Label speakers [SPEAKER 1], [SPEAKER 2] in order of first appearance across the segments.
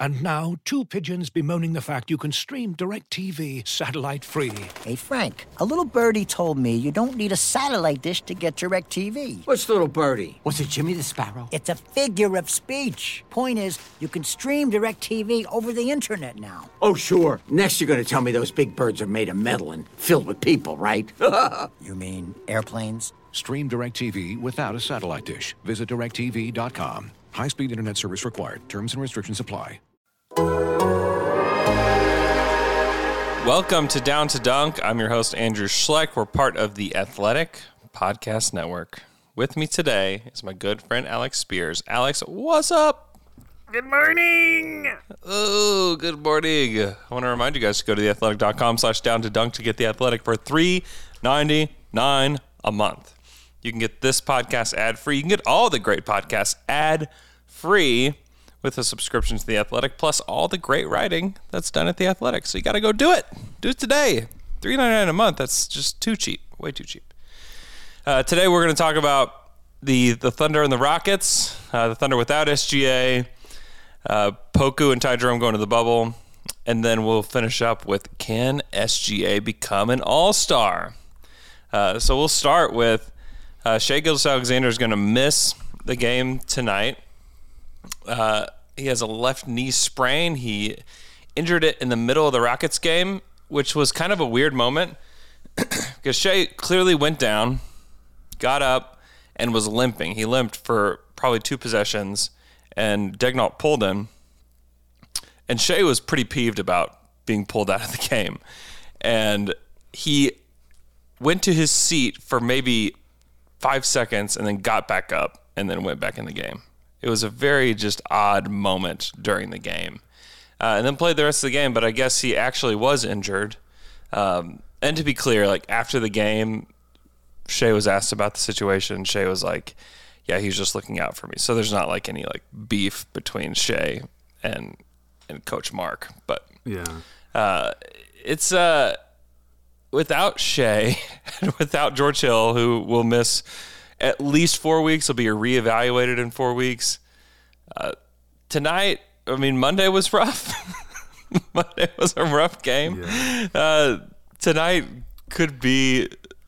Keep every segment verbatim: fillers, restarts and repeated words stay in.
[SPEAKER 1] And now, two pigeons bemoaning the fact you can stream DirecTV satellite-free.
[SPEAKER 2] Hey, Frank, a little birdie told me you don't need a satellite dish to get DirecTV.
[SPEAKER 3] What's little birdie? Was it Jimmy the Sparrow?
[SPEAKER 2] It's a figure of speech. Point is, you can stream DirecTV over the internet now.
[SPEAKER 3] Oh, sure. Next you're going to tell me those big birds are made of metal and filled with people, right?
[SPEAKER 2] You mean airplanes?
[SPEAKER 1] Stream DirecTV without a satellite dish. Visit direct T V dot com. High-speed internet service required. Terms and restrictions apply.
[SPEAKER 4] Welcome to Down to Dunk. I'm your host, Andrew Schleck. We're part of the Athletic Podcast Network. With me today is my good friend, Alex Spears. Alex, what's up?
[SPEAKER 5] Good morning.
[SPEAKER 4] Oh, good morning. I want to remind you guys to go to theathletic.com slash down to dunk to get The Athletic for three ninety-nine a month. You can get this podcast ad-free. You can get all the great podcasts ad-free with a subscription to The Athletic, plus all the great writing that's done at The Athletic. So you got to go do it. Do it today. three ninety-nine a month. That's just too cheap. Way too cheap. Uh, today we're going to talk about the the Thunder and the Rockets. Uh, the Thunder without S G A. Uh, Poku and Ty Jerome going to the bubble. And then we'll finish up with, can S G A become an all-star? Uh, so we'll start with uh, Shai Gilgeous-Alexander is going to miss the game tonight. Uh, he has a left knee sprain. He injured it in the middle of the Rockets game, which was kind of a weird moment because Shai clearly went down, got up, and was limping. He limped for probably two possessions, and Daigneault pulled him. And Shai was pretty peeved about being pulled out of the game. And he went to his seat for maybe five seconds and then got back up and then went back in the game. It was a very just odd moment during the game. Uh, and then played the rest of the game, but I guess he actually was injured. Um, and to be clear, like after the game, Shai was asked about the situation. Shai was like, yeah, he's just looking out for me. So there's not like any like beef between Shai and and Coach Mark. But
[SPEAKER 5] Yeah.
[SPEAKER 4] uh, it's uh, without Shai and without George Hill, who will miss at least four weeks, will be reevaluated in four weeks. Uh, tonight, I mean, Monday was rough. Monday was a rough game.
[SPEAKER 5] Yeah.
[SPEAKER 4] Uh, tonight could be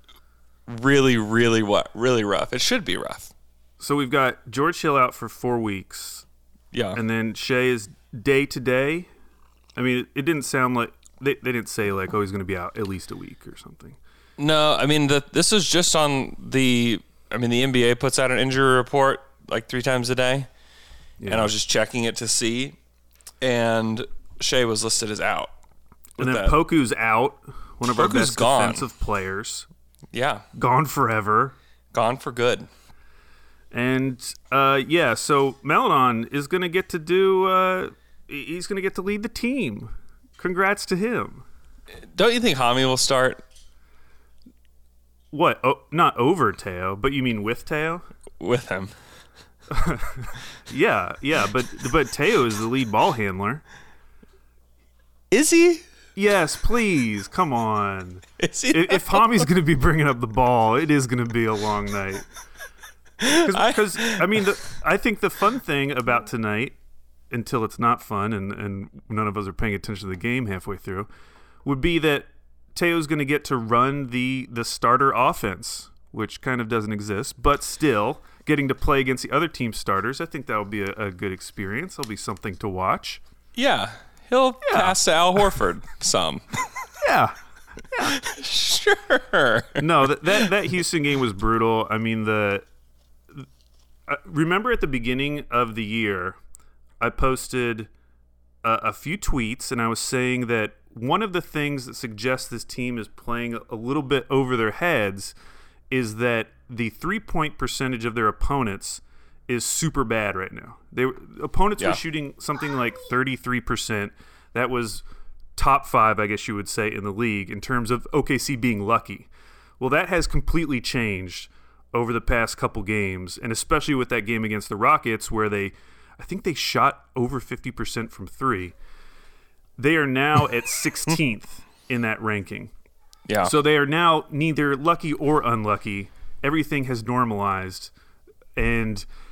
[SPEAKER 4] really, really, what, really rough. It should be rough.
[SPEAKER 5] So we've got George Hill out for four weeks.
[SPEAKER 4] Yeah.
[SPEAKER 5] And then Shai is day to day. I mean, it, it didn't sound like they, they didn't say like, oh, he's going to be out at least a week or something.
[SPEAKER 4] No, I mean, the, this is just on the, I mean, the N B A puts out an injury report like three times a day. Yeah. And I was just checking it to see. And Shai was listed as out.
[SPEAKER 5] And then
[SPEAKER 4] that.
[SPEAKER 5] Poku's out, one of
[SPEAKER 4] Poku's
[SPEAKER 5] our best
[SPEAKER 4] gone.
[SPEAKER 5] defensive players.
[SPEAKER 4] Yeah.
[SPEAKER 5] Gone forever.
[SPEAKER 4] Gone for good.
[SPEAKER 5] And, uh, yeah, so Melodon is going to get to do, uh, he's going to get to lead the team. Congrats to him.
[SPEAKER 4] Don't you think Hami will start?
[SPEAKER 5] What? Oh, not over Teo, but you mean with Teo?
[SPEAKER 4] With him.
[SPEAKER 5] Yeah, yeah, but but Teo is the lead ball handler.
[SPEAKER 4] Is he?
[SPEAKER 5] Yes, please, come on.
[SPEAKER 4] Is he?
[SPEAKER 5] If, if Hami's going to be bringing up the ball, it is going to be a long night. Because, I, I mean, the, I think the fun thing about tonight, until it's not fun and, and none of us are paying attention to the game halfway through, would be that Teo's going to get to run the, the starter offense, which kind of doesn't exist, but still getting to play against the other team's starters. I think that'll be a, a good experience. It'll be something to watch.
[SPEAKER 4] Yeah. He'll
[SPEAKER 5] Yeah.
[SPEAKER 4] pass to Al Horford some.
[SPEAKER 5] Yeah.
[SPEAKER 4] Sure.
[SPEAKER 5] No, that, that that Houston game was brutal. I mean, the uh, remember at the beginning of the year, I posted a, a few tweets, and I was saying that one of the things that suggests this team is playing a little bit over their heads is that the three-point percentage of their opponents is super bad right now. They opponents
[SPEAKER 4] Yeah.
[SPEAKER 5] were shooting something like thirty-three percent. That was top five, I guess you would say, in the league in terms of O K C being lucky. Well, that has completely changed over the past couple games, and especially with that game against the Rockets where they, I think they shot over fifty percent from three. They are now at sixteenth in that ranking.
[SPEAKER 4] Yeah.
[SPEAKER 5] So they are now neither lucky or unlucky. Everything has normalized. And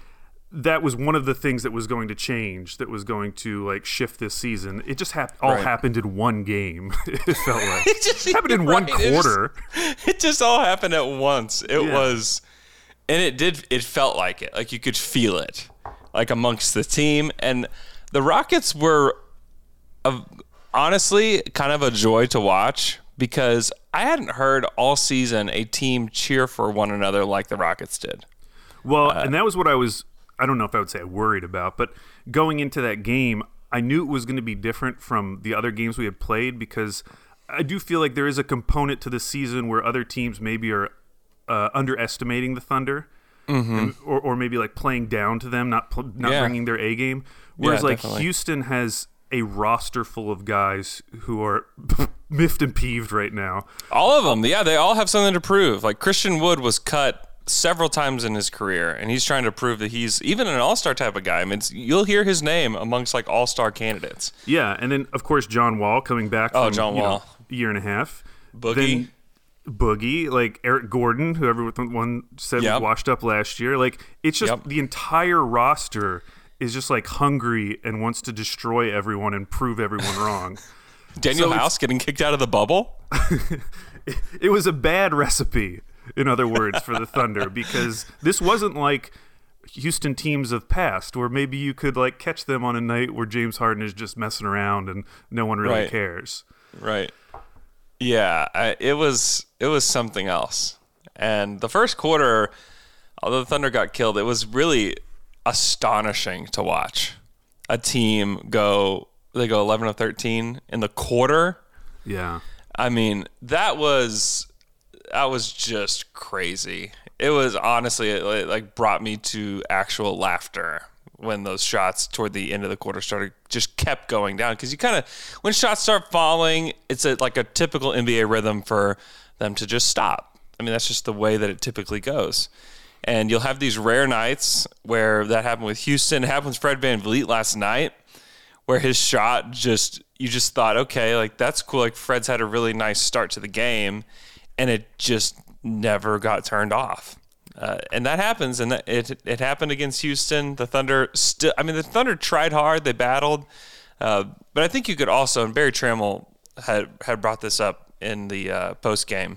[SPEAKER 5] that was one of the things that was going to change, that was going to like shift this season. It just hap- all
[SPEAKER 4] Right.
[SPEAKER 5] happened in one game. It felt like
[SPEAKER 4] It just-
[SPEAKER 5] it happened in one
[SPEAKER 4] right, it just-
[SPEAKER 5] quarter.
[SPEAKER 4] It just all happened at once. It
[SPEAKER 5] Yeah.
[SPEAKER 4] was, and it did. It felt like it. Like you could feel it, like amongst the team. And the Rockets were, a, honestly, kind of a joy to watch because I hadn't heard all season a team cheer for one another like the Rockets did.
[SPEAKER 5] Well,
[SPEAKER 4] Uh,
[SPEAKER 5] and that was what I was, I don't know if I would say worried about, but going into that game, I knew it was going to be different from the other games we had played because I do feel like there is a component to the season where other teams maybe are uh, underestimating the Thunder,
[SPEAKER 4] Mm-hmm.
[SPEAKER 5] and, or, or maybe like playing down to them, not pl- not
[SPEAKER 4] Yeah.
[SPEAKER 5] bringing their A game. Whereas
[SPEAKER 4] Yeah,
[SPEAKER 5] like
[SPEAKER 4] definitely.
[SPEAKER 5] Houston has a roster full of guys who are miffed and peeved right now.
[SPEAKER 4] All of them, yeah, they all have something to prove. Like Christian Wood was cut several times in his career, and he's trying to prove that he's even an all-star type of guy. I mean, it's, you'll hear his name amongst like all-star candidates.
[SPEAKER 5] Yeah, and then of course John Wall coming back.
[SPEAKER 4] Oh,
[SPEAKER 5] from,
[SPEAKER 4] John
[SPEAKER 5] you know,
[SPEAKER 4] Wall.
[SPEAKER 5] a year and a half.
[SPEAKER 4] Boogie.
[SPEAKER 5] Then Boogie, like Eric Gordon, who everyone said
[SPEAKER 4] Yep.
[SPEAKER 5] was washed up last year. Like it's just
[SPEAKER 4] Yep.
[SPEAKER 5] the entire roster is just like hungry and wants to destroy everyone and prove everyone wrong.
[SPEAKER 4] Daniel
[SPEAKER 5] So it's-
[SPEAKER 4] House getting kicked out of the bubble.
[SPEAKER 5] It was a bad recipe, in other words, for the Thunder because this wasn't like Houston teams of past where maybe you could like catch them on a night where James Harden is just messing around and no one really
[SPEAKER 4] Right.
[SPEAKER 5] cares.
[SPEAKER 4] Right. Yeah, I, it was it was something else. And the first quarter, although the Thunder got killed, it was really astonishing to watch a team go. They go eleven of thirteen in the quarter.
[SPEAKER 5] Yeah.
[SPEAKER 4] I mean, that was that was just crazy. It was honestly it, like brought me to actual laughter when those shots toward the end of the quarter started just kept going down because you kind of when shots start falling, it's a, like a typical N B A rhythm for them to just stop. I mean, that's just the way that it typically goes. And you'll have these rare nights where that happened with Houston. It happened with Fred VanVleet last night, where his shot just you just thought, okay, like that's cool. Like Fred's had a really nice start to the game, and it just never got turned off. Uh, and that happens, and that, it it happened against Houston. The Thunder still, I mean, the Thunder tried hard, they battled, uh, but I think you could also, and Barry Trammell had had brought this up in the uh, post game,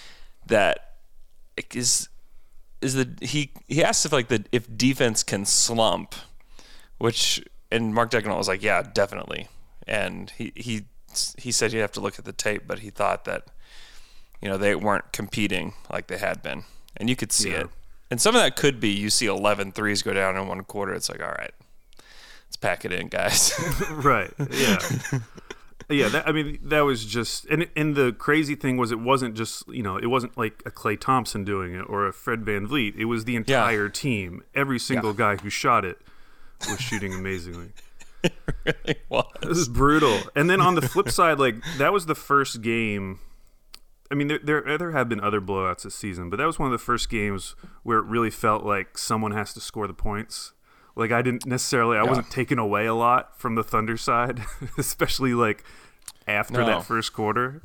[SPEAKER 4] that is is the he he asked if like the if defense can slump, which and Mark Daigneault was like, yeah, definitely, and he he he said you'd have to look at the tape, but he thought that you know they weren't competing like they had been. And you could see
[SPEAKER 5] Yeah.
[SPEAKER 4] it. And some of that could be you see eleven threes go down in one quarter. It's like, all right, let's pack it in, guys.
[SPEAKER 5] Right. Yeah. Yeah. That, I mean, that was just, and and the crazy thing was, it wasn't just, you know, it wasn't like a Klay Thompson doing it or a Fred VanVleet. It was the entire team. Every single guy who shot it was shooting amazingly.
[SPEAKER 4] It really was.
[SPEAKER 5] It was brutal. And then on the flip side, like that was the first game. I mean, there, there there have been other blowouts this season, but that was one of the first games where it really felt like someone has to score the points. Like I didn't necessarily, I
[SPEAKER 4] Yeah.
[SPEAKER 5] wasn't taken away a lot from the Thunder side, especially like after
[SPEAKER 4] No.
[SPEAKER 5] that first quarter.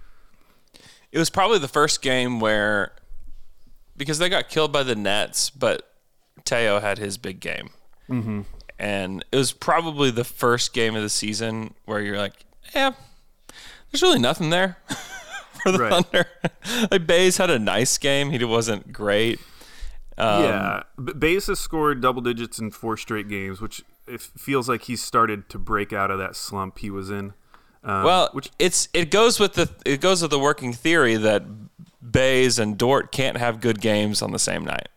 [SPEAKER 4] It was probably the first game where, because they got killed by the Nets, but Teo had his big game. Mm-hmm. And it was probably the first game of the season where you're like, yeah, there's really nothing there. For the
[SPEAKER 5] Right.
[SPEAKER 4] Thunder, like Bays had a nice game. He wasn't great. Um,
[SPEAKER 5] yeah, B- Baez has scored double digits in four straight games, which it feels like he's started to break out of that slump he was in. Um,
[SPEAKER 4] Well,
[SPEAKER 5] which
[SPEAKER 4] it's it goes with the it goes with the working theory that Bays and Dort can't have good games on the same night.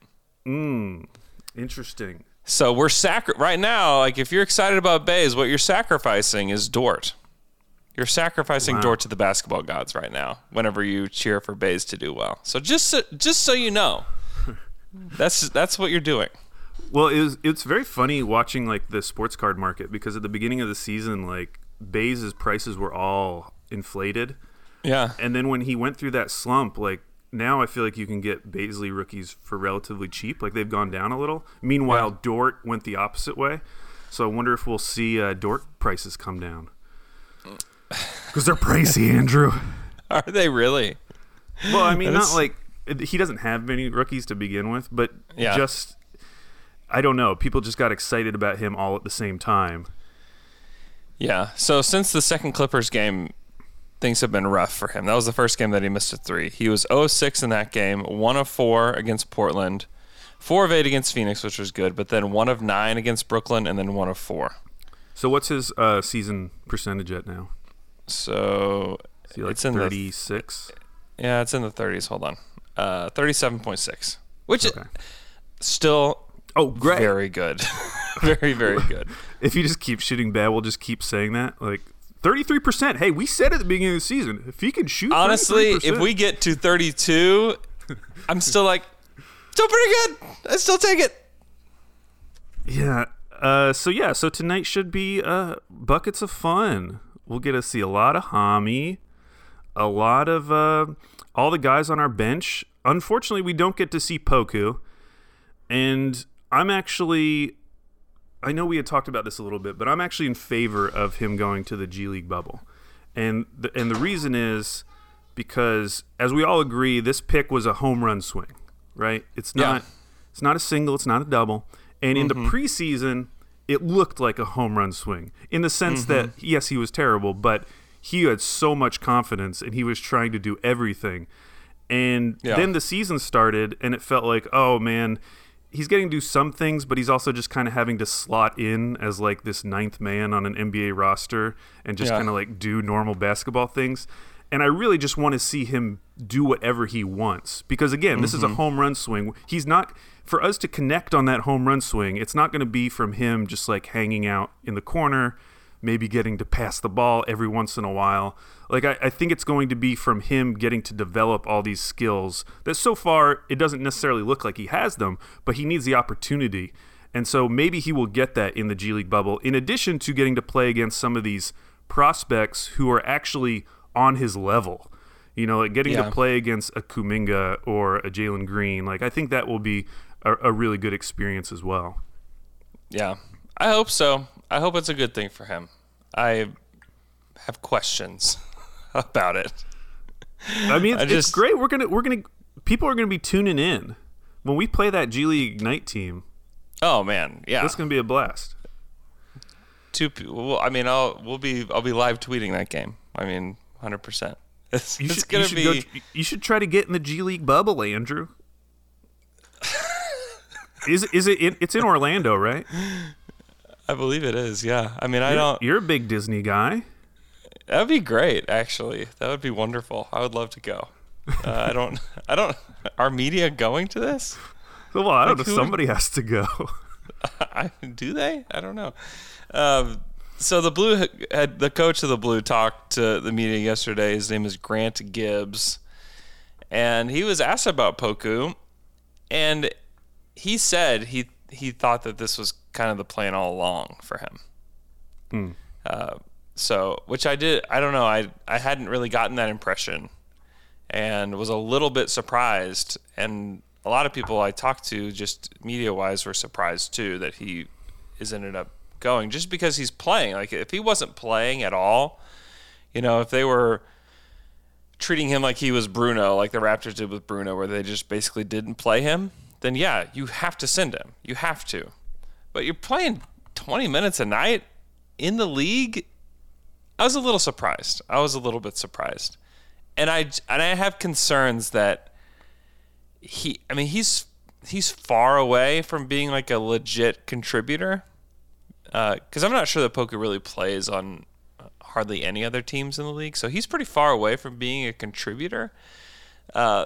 [SPEAKER 5] interesting.
[SPEAKER 4] So we're sacri- right now. Like if you're excited about Bays, what you're sacrificing is Dort. You're sacrificing
[SPEAKER 5] Wow.
[SPEAKER 4] Dort to the basketball gods right now. Whenever you cheer for Bays to do well, so just so, just so you know, that's that's what you're doing.
[SPEAKER 5] Well, it was, it's very funny watching like the sports card market because at the beginning of the season, like Baez's prices were all inflated,
[SPEAKER 4] Yeah,
[SPEAKER 5] and then when he went through that slump, like now I feel like you can get Baisley rookies for relatively cheap. Like they've gone down a little. Meanwhile,
[SPEAKER 4] Yeah.
[SPEAKER 5] Dort went the opposite way. So I wonder if we'll see uh, Dort prices come down because they're pricey, Andrew.
[SPEAKER 4] are they really?
[SPEAKER 5] Well, I mean,
[SPEAKER 4] That's-
[SPEAKER 5] not like he doesn't have many rookies to begin with, but
[SPEAKER 4] Yeah.
[SPEAKER 5] just I don't know. People just got excited about him all at the same time.
[SPEAKER 4] Yeah. So since the second Clippers game, things have been rough for him. That was the first game that he missed a three. He was oh of six in that game, one of four against Portland, four of eight against Phoenix, which was good, but then one of nine against Brooklyn, and then one of four.
[SPEAKER 5] So what's his uh, season percentage at now?
[SPEAKER 4] So
[SPEAKER 5] Is he like
[SPEAKER 4] it's in
[SPEAKER 5] thirty-six?
[SPEAKER 4] The, yeah, it's in the thirties. Hold on. Uh, thirty-seven point six, which
[SPEAKER 5] Okay.
[SPEAKER 4] is still
[SPEAKER 5] Oh, great.
[SPEAKER 4] very good. very, very good.
[SPEAKER 5] If you just keep shooting bad, we'll just keep saying that. Like, thirty-three percent. Hey, we said at the beginning of the season, if he can shoot
[SPEAKER 4] Honestly,
[SPEAKER 5] thirty-three percent.
[SPEAKER 4] if we get to thirty-two, I'm still like, still pretty good. I still take it.
[SPEAKER 5] Yeah. Uh, so, yeah. So, tonight should be uh, buckets of fun. We'll get to see a lot of Hami, a lot of uh, all the guys on our bench. Unfortunately, we don't get to see Poku. And I'm actually, I know we had talked about this a little bit, but I'm actually in favor of him going to the G League bubble. And the, and the reason is because, as we all agree, this pick was a home run swing, right? It's not,
[SPEAKER 4] Yeah.
[SPEAKER 5] it's not a single, it's not a double. And in
[SPEAKER 4] Mm-hmm.
[SPEAKER 5] the preseason, it looked like a home run swing in the sense
[SPEAKER 4] Mm-hmm.
[SPEAKER 5] that, yes, he was terrible, but he had so much confidence and he was trying to do everything. And
[SPEAKER 4] Yeah.
[SPEAKER 5] then the season started and it felt like, oh, man, he's getting to do some things, but he's also just kind of having to slot in as like this ninth man on an N B A roster and just
[SPEAKER 4] Yeah.
[SPEAKER 5] kind of like do normal basketball things. And I really just want to see him do whatever he wants because, again, this is a home run swing. He's not – for us to connect on that home run swing, it's not going to be from him just like hanging out in the corner, maybe getting to pass the ball every once in a while. Like, I, I think it's going to be from him getting to develop all these skills that so far it doesn't necessarily look like he has them, but he needs the opportunity. And so maybe he will get that in the G League bubble, in addition to getting to play against some of these prospects who are actually on his level. You know, like getting
[SPEAKER 4] Yeah.
[SPEAKER 5] to play against a Kuminga or a Jalen Green. Like, I think that will be a, a really good experience as well.
[SPEAKER 4] Yeah, I hope so. I hope it's a good thing for him. I have questions about it.
[SPEAKER 5] I mean,
[SPEAKER 4] I
[SPEAKER 5] it's,
[SPEAKER 4] just-
[SPEAKER 5] it's great. We're gonna, we're gonna, people are gonna be tuning in when we play that G League Ignite team.
[SPEAKER 4] Oh man, yeah.
[SPEAKER 5] That's gonna be a blast.
[SPEAKER 4] Two people. Well, I mean, I'll we'll be I'll be live tweeting that game. I mean, one hundred percent. It's,
[SPEAKER 5] You
[SPEAKER 4] it's
[SPEAKER 5] should,
[SPEAKER 4] gonna
[SPEAKER 5] you should
[SPEAKER 4] be.
[SPEAKER 5] go, you should try to get in the G League bubble, Andrew. is is it? in- It's in Orlando, right?
[SPEAKER 4] I believe it is. Yeah. I mean, I don't.
[SPEAKER 5] You're a big Disney guy.
[SPEAKER 4] That'd be great. Actually, that would be wonderful. I would love to go. Uh, I don't. I don't. Are media going to this?
[SPEAKER 5] Well, I don't
[SPEAKER 4] Like,
[SPEAKER 5] know.
[SPEAKER 4] who-
[SPEAKER 5] Somebody has to go.
[SPEAKER 4] I, do they? I don't know. Um, so the Blue had the coach of the Blue talked to the media yesterday. His name is Grant Gibbs, and he was asked about Poku, and he said he he thought that this was kind of the plan all along for him.
[SPEAKER 5] Hmm.
[SPEAKER 4] Uh, so, which I did. I don't know. I I hadn't really gotten that impression, and was a little bit surprised. And a lot of people I talked to, just media-wise, were surprised too that he is ended up going, just because he's playing. Like, if he wasn't playing at all, you know, if they were treating him like he was Bruno, like the Raptors did with Bruno, where they just basically didn't play him, then yeah, you have to send him. You have to. But you're playing twenty minutes a night in the league. I was a little surprised. I was a little bit surprised. And I and I have concerns that he I mean he's he's far away from being like a legit contributor. Uh, cuz I'm not sure that Poku really plays on hardly any other teams in the league. So he's pretty far away from being a contributor. Uh,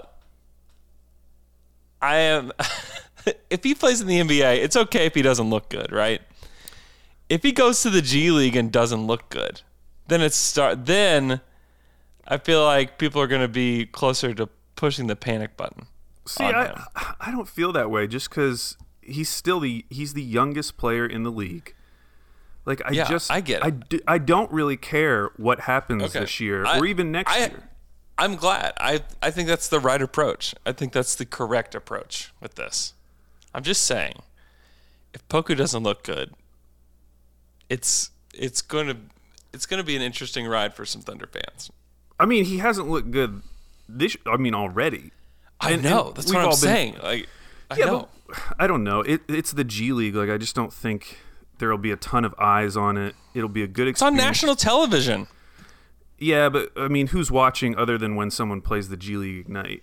[SPEAKER 4] I am if he plays in the N B A, it's okay if he doesn't look good, right? If he goes to the G League and doesn't look good, then it's start then I feel like people are going to be closer to pushing the panic button.
[SPEAKER 5] See,
[SPEAKER 4] on
[SPEAKER 5] I
[SPEAKER 4] him.
[SPEAKER 5] I don't feel that way just because he's still the he's the youngest player in the league. Like I
[SPEAKER 4] Yeah,
[SPEAKER 5] just
[SPEAKER 4] I get it.
[SPEAKER 5] I, do, I don't really care what happens
[SPEAKER 4] Okay.
[SPEAKER 5] this year
[SPEAKER 4] I-
[SPEAKER 5] or even next
[SPEAKER 4] I-
[SPEAKER 5] year.
[SPEAKER 4] I'm glad. I I think that's the right approach. I think that's the correct approach with this. I'm just saying, if Poku doesn't look good, it's it's going to it's going to be an interesting ride for some Thunder fans.
[SPEAKER 5] I mean, he hasn't looked good this. I mean, already.
[SPEAKER 4] I
[SPEAKER 5] And-
[SPEAKER 4] know.
[SPEAKER 5] and
[SPEAKER 4] That's
[SPEAKER 5] we've
[SPEAKER 4] what I'm
[SPEAKER 5] all been-
[SPEAKER 4] saying. Like, I
[SPEAKER 5] yeah,
[SPEAKER 4] know.
[SPEAKER 5] But I don't know. It, it's the G League. Like, I just don't think there will be a ton of eyes on it. It'll be a good
[SPEAKER 4] It's on
[SPEAKER 5] experience.
[SPEAKER 4] national television.
[SPEAKER 5] Yeah, but I mean, who's watching other than when someone plays the G League Ignite?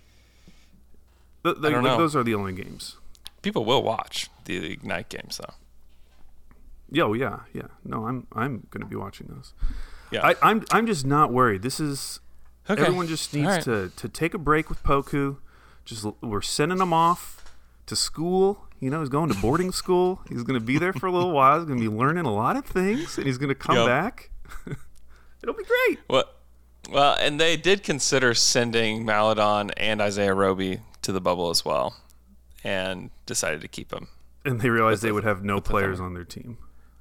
[SPEAKER 5] Th-
[SPEAKER 4] I don't
[SPEAKER 5] like,
[SPEAKER 4] know.
[SPEAKER 5] Those are the only games.
[SPEAKER 4] People will watch the Ignite games, though.
[SPEAKER 5] Yeah, oh, yeah, yeah. No, I'm I'm going to be watching those.
[SPEAKER 4] Yeah.
[SPEAKER 5] I, I'm I'm just not worried. This is
[SPEAKER 4] Okay.
[SPEAKER 5] everyone just needs
[SPEAKER 4] All right.
[SPEAKER 5] to to take a break with Poku. Just l- we're sending him off to school. You know, he's going to boarding school. He's going to be there for a little while. He's going to be learning a lot of things, and he's going to come
[SPEAKER 4] Yep.
[SPEAKER 5] back. It'll be great.
[SPEAKER 4] Well, well, and they did consider sending Maladon and Isaiah Roby to the bubble as well, and decided to keep him.
[SPEAKER 5] And they realized
[SPEAKER 4] the-
[SPEAKER 5] they would have no
[SPEAKER 4] with the
[SPEAKER 5] players
[SPEAKER 4] Thunder.
[SPEAKER 5] on their team.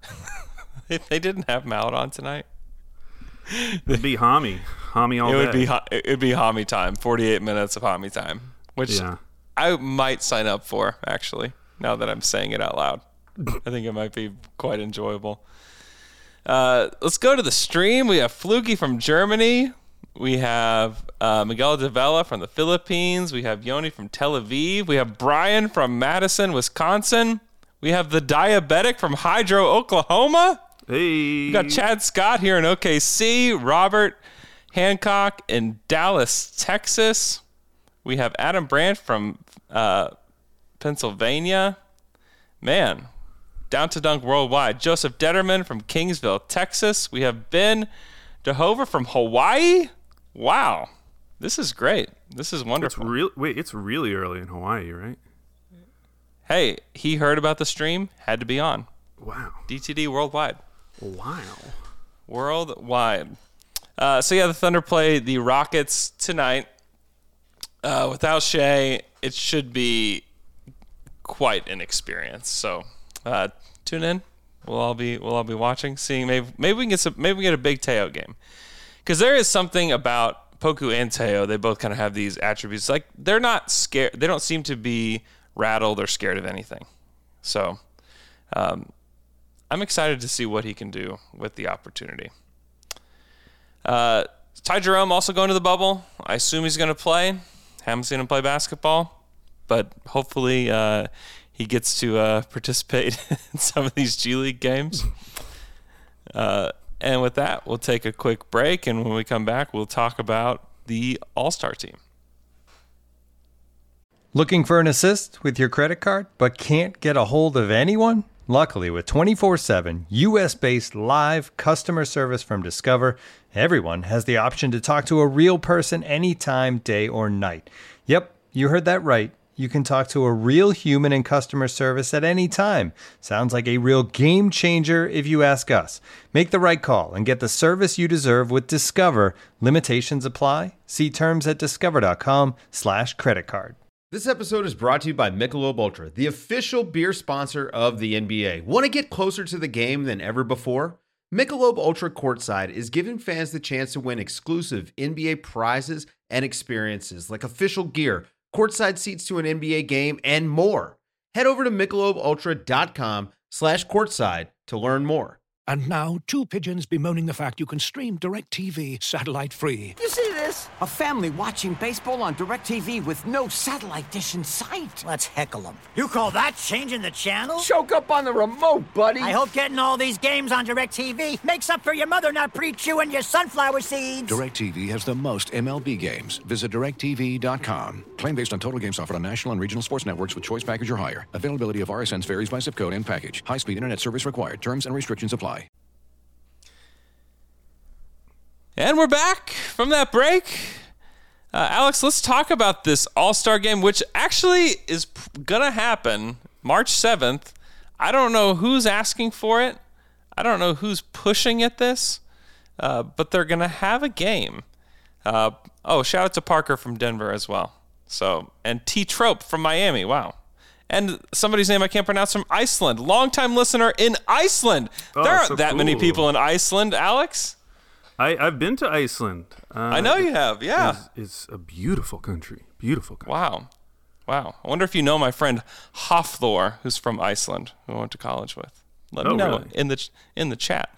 [SPEAKER 4] If they didn't have Maladon tonight,
[SPEAKER 5] It'd be Hami. Hami all
[SPEAKER 4] it would
[SPEAKER 5] day.
[SPEAKER 4] be Ha- it would be Hami time, forty-eight minutes of Hami time, which
[SPEAKER 5] Yeah.
[SPEAKER 4] I might sign up for, actually, now that I'm saying it out loud. I think it might be quite enjoyable. Uh, let's go to the stream. We have Fluky from Germany. We have uh, Miguel de Vela from the Philippines. We have Yoni from Tel Aviv. We have Brian from Madison, Wisconsin. We have the Diabetic from Hydro, Oklahoma.
[SPEAKER 5] Hey.
[SPEAKER 4] We got Chad Scott here in O K C. Robert Hancock in Dallas, Texas. We have Adam Brandt from uh, Pennsylvania. Man, Down to Dunk Worldwide. Joseph Detterman from Kingsville, Texas. We have Ben DeHover from Hawaii. Wow, this is great. This is
[SPEAKER 5] It's
[SPEAKER 4] wonderful.
[SPEAKER 5] real. Wait, it's really early in Hawaii, right?
[SPEAKER 4] Hey, he heard about the stream, had to be on.
[SPEAKER 5] Wow.
[SPEAKER 4] D T D Worldwide.
[SPEAKER 5] Wow.
[SPEAKER 4] Worldwide. Uh, so yeah, the Thunder play the Rockets tonight. Uh, without Shea, it should be quite an experience. So uh, tune in. We'll all be we'll all be watching, seeing maybe maybe we can get some maybe we get a big Teo game, because there is something about Poku and Teo. They both kind of have these attributes. Like, they're not scared. They don't seem to be rattled or scared of anything. So um, I'm excited to see what he can do with the opportunity. Uh, Ty Jerome also going to the bubble. I assume he's going to play. Haven't seen him play basketball, but hopefully uh, he gets to uh, participate in some of these G League games. Uh, and with that, we'll take a quick break, and when we come back, we'll talk about the All-Star team.
[SPEAKER 6] Looking for an assist with your credit card but can't get a hold of anyone? Luckily, with twenty-four seven U S-based live customer service from Discover, everyone has the option to talk to a real person anytime, day or night. Yep, you heard that right. You can talk to a real human in customer service at any time. Sounds like a real game changer if you ask us. Make the right call and get the service you deserve with Discover. Limitations apply. See terms at discover.com slash credit card.
[SPEAKER 7] This episode is brought to you by Michelob Ultra, the official beer sponsor of the N B A. Want to get closer to the game than ever before? Michelob Ultra Courtside is giving fans the chance to win exclusive N B A prizes and experiences like official gear, courtside seats to an N B A game, and more. Head over to michelobultra.com slash courtside to learn more.
[SPEAKER 1] And now, two pigeons bemoaning the fact you can stream DirecTV satellite-free.
[SPEAKER 3] You see this? A family watching baseball on DirecTV with no satellite dish in sight.
[SPEAKER 2] Let's heckle them. You call that changing the channel?
[SPEAKER 3] Choke up on the remote, buddy.
[SPEAKER 2] I hope getting all these games on DirecTV makes up for your mother not pre-chewing your sunflower seeds.
[SPEAKER 1] DirecTV has the most M L B games. Visit direct T V dot com. Claim based on total games offered on national and regional sports networks with choice package or higher. Availability of R S Ns varies by zip code and package. High-speed internet service required. Terms and restrictions apply.
[SPEAKER 4] And we're back from that break. Uh, Alex, let's talk about this All-Star game, which actually is going to happen March seventh. I don't know who's asking for it. I don't know who's pushing at this, uh, but they're going to have a game. Uh, oh, shout out to Parker from Denver as well. So, and T. Trope from Miami. Wow. And somebody's name I can't pronounce from Iceland. Longtime listener in Iceland.
[SPEAKER 5] Oh,
[SPEAKER 4] there aren't
[SPEAKER 5] so
[SPEAKER 4] that many
[SPEAKER 5] cool.
[SPEAKER 4] people in Iceland, Alex.
[SPEAKER 5] I, I've been to Iceland. Uh,
[SPEAKER 4] I know you have, yeah.
[SPEAKER 5] It's, it's a beautiful country. Beautiful country.
[SPEAKER 4] Wow. Wow. I wonder if you know my friend Hafthor, who's from Iceland, who I went to college with. Let me
[SPEAKER 5] Oh,
[SPEAKER 4] know
[SPEAKER 5] really?
[SPEAKER 4] in the in the chat.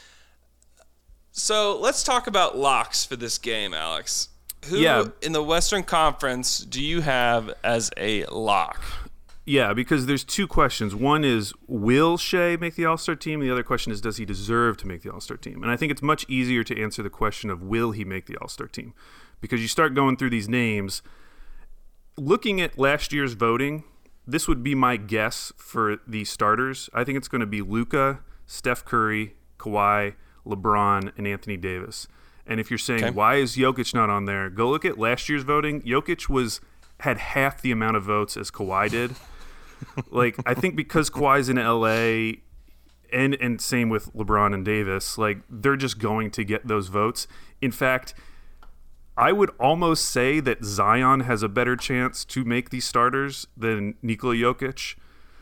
[SPEAKER 4] So let's talk about locks for this game, Alex. Who
[SPEAKER 5] Yeah.
[SPEAKER 4] in the Western Conference do you have as a lock?
[SPEAKER 5] Yeah, because there's two questions. One is, will Shea make the All-Star team? The other question is, does he deserve to make the All-Star team? And I think it's much easier to answer the question of, will he make the All-Star team? Because you start going through these names. Looking at last year's voting, this would be my guess for the starters. I think it's going to be Luka, Steph Curry, Kawhi, LeBron, and Anthony Davis. And if you're saying, okay, why is Jokic not on there? Go look at last year's voting. Jokic was had half the amount of votes as Kawhi did. Like, I think because Kawhi's in L A, and and same with LeBron and Davis, like, they're just going to get those votes. In fact, I would almost say that Zion has a better chance to make these starters than Nikola Jokic.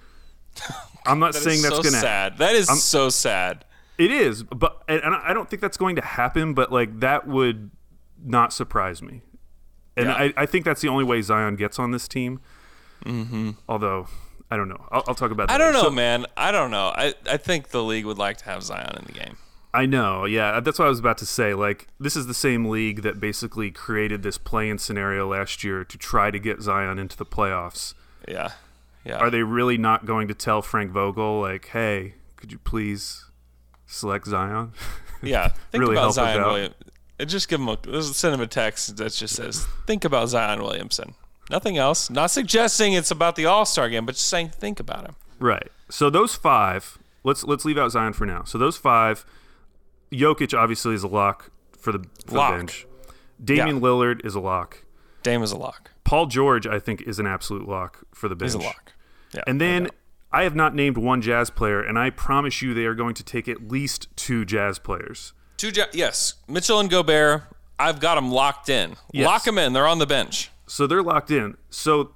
[SPEAKER 5] I'm not
[SPEAKER 4] that
[SPEAKER 5] saying that's
[SPEAKER 4] so
[SPEAKER 5] going to
[SPEAKER 4] sad. That is
[SPEAKER 5] I'm,
[SPEAKER 4] so sad.
[SPEAKER 5] It is, but and I don't think that's going to happen. But like, that would not surprise me. And yeah. I, I think that's the only way Zion gets on this team. Mm-hmm. Although, I don't know. I'll, I'll talk about that.
[SPEAKER 4] I don't
[SPEAKER 5] later.
[SPEAKER 4] know,
[SPEAKER 5] so,
[SPEAKER 4] man. I don't know. I, I think the league would like to have Zion in the game.
[SPEAKER 5] I know, yeah. That's what I was about to say. Like, this is the same league that basically created this play-in scenario last year to try to get Zion into the playoffs.
[SPEAKER 4] Yeah, yeah.
[SPEAKER 5] Are they really not going to tell Frank Vogel, like, hey, could you please select Zion?
[SPEAKER 4] Yeah, think
[SPEAKER 5] really
[SPEAKER 4] about
[SPEAKER 5] help us
[SPEAKER 4] Zion
[SPEAKER 5] out?
[SPEAKER 4] Williams. Just give him a send him a text that just says, "Think about Zion Williamson." Nothing else. Not suggesting it's about the All-Star game, but just saying, think about him.
[SPEAKER 5] Right. So those five. Let's let's leave out Zion for now. So those five. Jokic obviously is a lock for the, for the bench. Damian yeah. Lillard is a lock.
[SPEAKER 4] Dame is a lock.
[SPEAKER 5] Paul George, I think, is an absolute lock for the bench.
[SPEAKER 4] He's a lock. Yeah.
[SPEAKER 5] And then I have not named one Jazz player, and I promise you they are going to take at least two Jazz players.
[SPEAKER 4] Two, ja- yes. Mitchell and Gobert, I've got them locked in.
[SPEAKER 5] Yes.
[SPEAKER 4] Lock them in. They're on the bench.
[SPEAKER 5] So they're locked in. So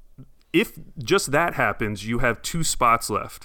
[SPEAKER 5] if just that happens, you have two spots left.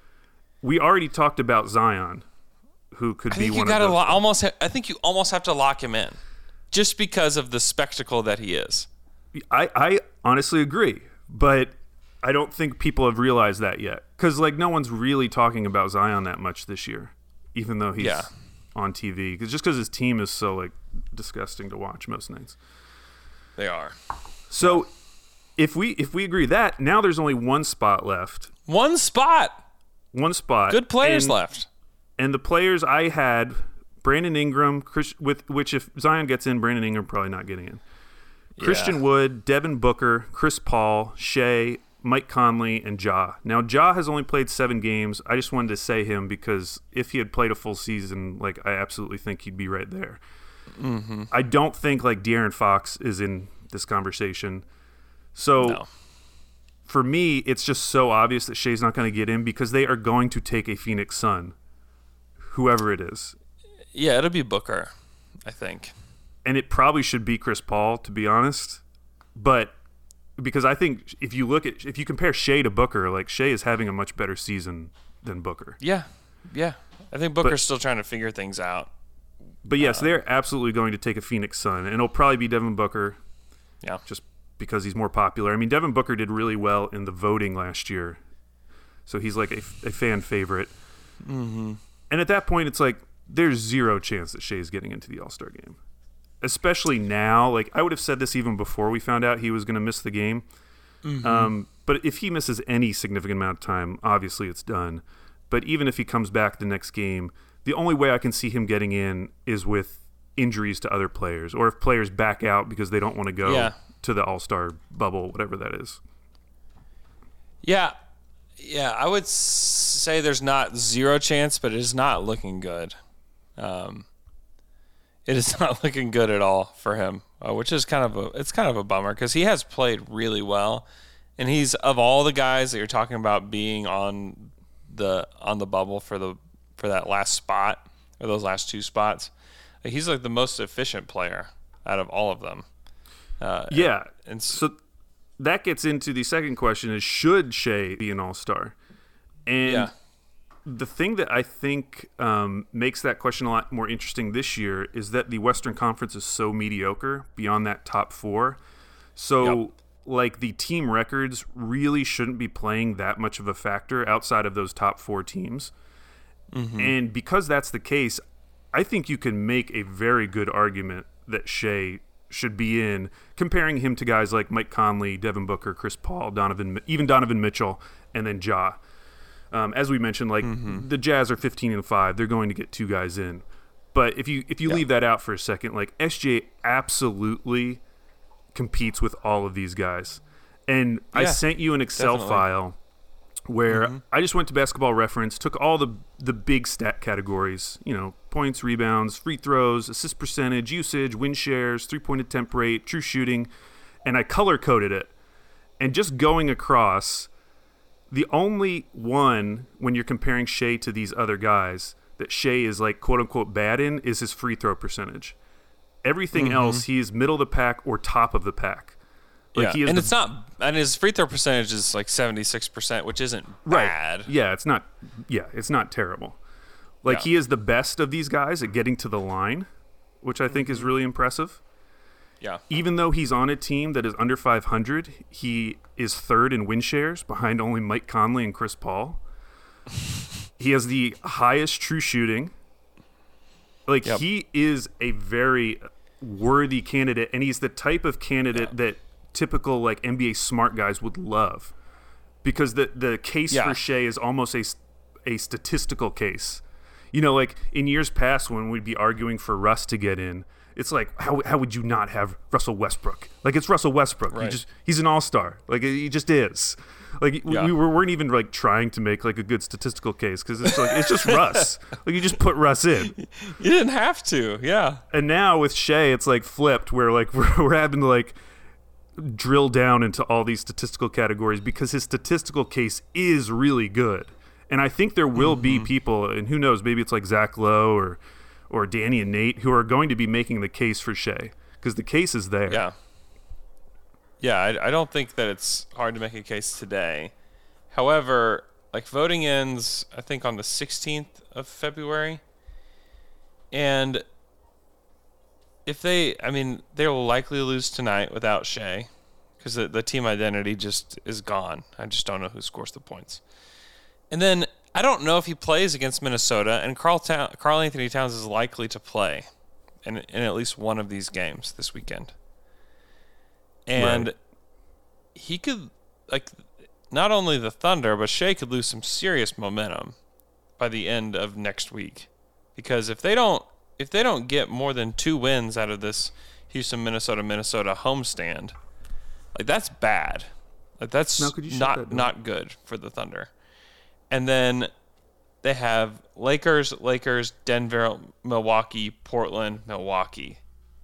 [SPEAKER 5] We already talked about Zion, who could
[SPEAKER 4] I
[SPEAKER 5] be
[SPEAKER 4] think
[SPEAKER 5] one
[SPEAKER 4] you gotta
[SPEAKER 5] of the...
[SPEAKER 4] lo- almost. Ha- I think you almost have to lock him in, just because of the spectacle that he is.
[SPEAKER 5] I, I honestly agree, but I don't think people have realized that yet. Because, like, no one's really talking about Zion that much this year, even though he's...
[SPEAKER 4] Yeah.
[SPEAKER 5] on T V, cause just because his team is so like disgusting to watch most nights.
[SPEAKER 4] They are.
[SPEAKER 5] So if we if we agree that, now there's only one spot left.
[SPEAKER 4] One spot.
[SPEAKER 5] One spot.
[SPEAKER 4] Good players
[SPEAKER 5] and,
[SPEAKER 4] left.
[SPEAKER 5] And the players I had, Brandon Ingram, Chris, with which if Zion gets in, Brandon Ingram probably not getting in. Yeah. Christian Wood, Devin Booker, Chris Paul, Shea, Mike Conley, and Ja. Now, Ja has only played seven games. I just wanted to say him because if he had played a full season, like, I absolutely think he'd be right there. Mm-hmm. I don't think, like, De'Aaron Fox is in this conversation. So,
[SPEAKER 4] no.
[SPEAKER 5] For me, it's just so obvious that Shea's not going to get in because they are going to take a Phoenix Sun, whoever it is.
[SPEAKER 4] Yeah, it'll be Booker, I think.
[SPEAKER 5] And it probably should be Chris Paul, to be honest. But... because I think if you look at if you compare Shea to Booker, like Shea is having a much better season than Booker.
[SPEAKER 4] Yeah, yeah. I think Booker's
[SPEAKER 5] but,
[SPEAKER 4] still trying to figure things out.
[SPEAKER 5] But yes, uh, they're absolutely going to take a Phoenix Sun, and it'll probably be Devin Booker.
[SPEAKER 4] Yeah,
[SPEAKER 5] just because he's more popular. I mean, Devin Booker did really well in the voting last year, so he's like a, a fan favorite.
[SPEAKER 4] Mm-hmm.
[SPEAKER 5] And at that point, it's like there's zero chance that Shea's getting into the All-Star game. Especially now, like I would have said this even before we found out he was going to miss the game. Mm-hmm. Um, but if he misses any significant amount of time, obviously it's done. But even if he comes back the next game, the only way I can see him getting in is with injuries to other players, or if players back out because they don't want to go
[SPEAKER 4] yeah.
[SPEAKER 5] to the All-Star bubble, whatever that is.
[SPEAKER 4] Yeah, yeah. I would say there's not zero chance, but it is not looking good. Um, It is not looking good at all for him, uh, which is kind of a it's kind of a bummer because he has played really well, and he's of all the guys that you're talking about being on the on the bubble for the for that last spot or those last two spots, he's like the most efficient player out of all of them. Uh,
[SPEAKER 5] yeah,
[SPEAKER 4] and, and
[SPEAKER 5] so that gets into the second question: is should Shea be an All-Star? And
[SPEAKER 4] yeah.
[SPEAKER 5] The thing that I think um, makes that question a lot more interesting this year is that the Western Conference is so mediocre beyond that top four. So, yep. like, the team records really shouldn't be playing that much of a factor outside of those top four teams. Mm-hmm. And because that's the case, I think you can make a very good argument that Shea should be in, comparing him to guys like Mike Conley, Devin Booker, Chris Paul, Donovan, even Donovan Mitchell, and then Ja. Um, as we mentioned, like mm-hmm. the Jazz are fifteen and five. They're going to get two guys in. But if you if you yeah. leave that out for a second, like S G A absolutely competes with all of these guys. And yeah, I sent you an Excel definitely. file where mm-hmm. I just went to Basketball Reference, took all the the big stat categories, you know, points, rebounds, free throws, assist percentage, usage, win shares, three-point attempt rate, true shooting, and I color-coded it. And just going across, the only one, when you're comparing Shai to these other guys, that Shai is like quote-unquote bad in is his free throw percentage. Everything mm-hmm. else, he is middle of the pack or top of the pack. Like
[SPEAKER 4] yeah,
[SPEAKER 5] he is
[SPEAKER 4] and
[SPEAKER 5] the,
[SPEAKER 4] it's not, and his free throw percentage is like seventy-six percent, which isn't
[SPEAKER 5] right.
[SPEAKER 4] bad.
[SPEAKER 5] Yeah, it's not. Yeah, it's not terrible. Like yeah. he is the best of these guys at getting to the line, which I think is really impressive.
[SPEAKER 4] Yeah.
[SPEAKER 5] Even though he's on a team that is under five hundred, he is third in win shares behind only Mike Conley and Chris Paul. He has the highest true shooting. Like yep. he is a very worthy candidate, and he's the type of candidate yeah. that typical like N B A smart guys would love, because the the case yeah. for Shai is almost a, a statistical case. You know, like in years past when we'd be arguing for Russ to get in, it's like how how would you not have Russell Westbrook? Like it's Russell Westbrook.
[SPEAKER 4] Right.
[SPEAKER 5] He just he's an all-star. Like he just is. Like yeah. we weren't even like trying to make like a good statistical case, because it's like it's just Russ. Like you just put Russ in.
[SPEAKER 4] You didn't have to. Yeah.
[SPEAKER 5] And now with Shai, it's like flipped, where like we're, we're having to like drill down into all these statistical categories because his statistical case is really good. And I think there will mm-hmm. be people, and who knows, maybe it's like Zach Lowe or or Danny and Nate, who are going to be making the case for Shai, because the case is there.
[SPEAKER 4] Yeah. Yeah, I, I don't think that it's hard to make a case today. However, like voting ends, I think, on the sixteenth of February. And if they, I mean, they will likely lose tonight without Shai, because the, the team identity just is gone. I just don't know who scores the points. And then I don't know if he plays against Minnesota, and Carl, Ta- Carl Anthony Towns is likely to play in, in at least one of these games this weekend. And right. he could, like, not only the Thunder, but Shai could lose some serious momentum by the end of next week. Because if they don't, if they don't get more than two wins out of this Houston, Minnesota, Minnesota homestand, like that's bad. Like that's
[SPEAKER 5] now, could you
[SPEAKER 4] not
[SPEAKER 5] that
[SPEAKER 4] not good for the Thunder. And then they have Lakers, Lakers, Denver, Milwaukee, Portland, Milwaukee.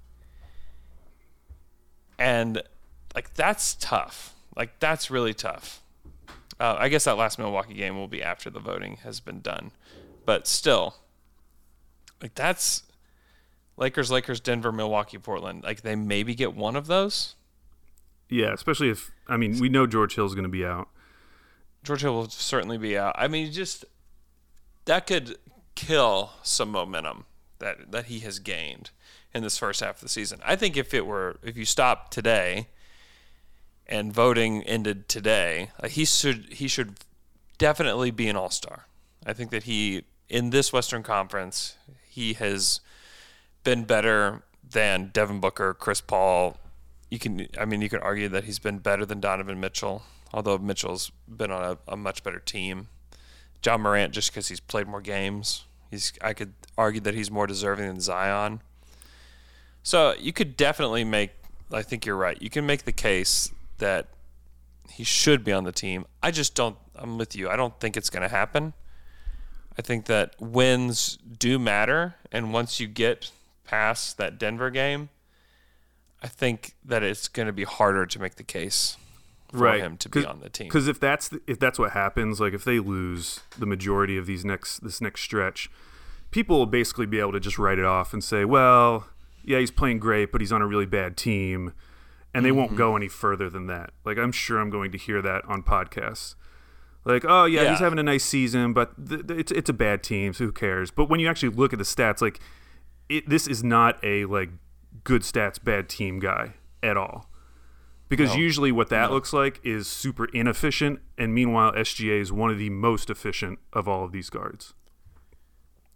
[SPEAKER 4] And, like, that's tough. Like, that's really tough. Uh, I guess that last Milwaukee game will be after the voting has been done. But still, like, that's Lakers, Lakers, Denver, Milwaukee, Portland. Like, they maybe get one of those.
[SPEAKER 5] Yeah, especially if, I mean, we know George Hill's going to be out.
[SPEAKER 4] George Hill will certainly be out. I mean, just, that could kill some momentum that, that he has gained in this first half of the season. I think if it were, if you stopped today and voting ended today, like he should he should definitely be an all-star. I think that he, in this Western Conference, he has been better than Devin Booker, Chris Paul. You can, I mean, you can argue that he's been better than Donovan Mitchell, although Mitchell's been on a, a much better team. John Morant, just because he's played more games, he's I could argue that he's more deserving than Zion. So you could definitely make, I think you're right, you can make the case that he should be on the team. I just don't, I'm with you, I don't think it's going to happen. I think that wins do matter, and once you get past that Denver game, I think that it's going to be harder to make the case for
[SPEAKER 5] right.
[SPEAKER 4] him to be on the team.
[SPEAKER 5] Because if that's the, if that's what happens, like if they lose the majority of these next this next stretch, people will basically be able to just write it off and say, well, yeah, he's playing great, but he's on a really bad team, and they mm-hmm. won't go any further than that. Like, I'm sure I'm going to hear that on podcasts. Like, oh, yeah, yeah. he's having a nice season, but th- th- it's it's a bad team, so who cares? But when you actually look at the stats, like, it, this is not a, like, good stats, bad team guy at all. Because no. usually what that no. looks like is super inefficient, and meanwhile, S G A is one of the most efficient of all of these guards.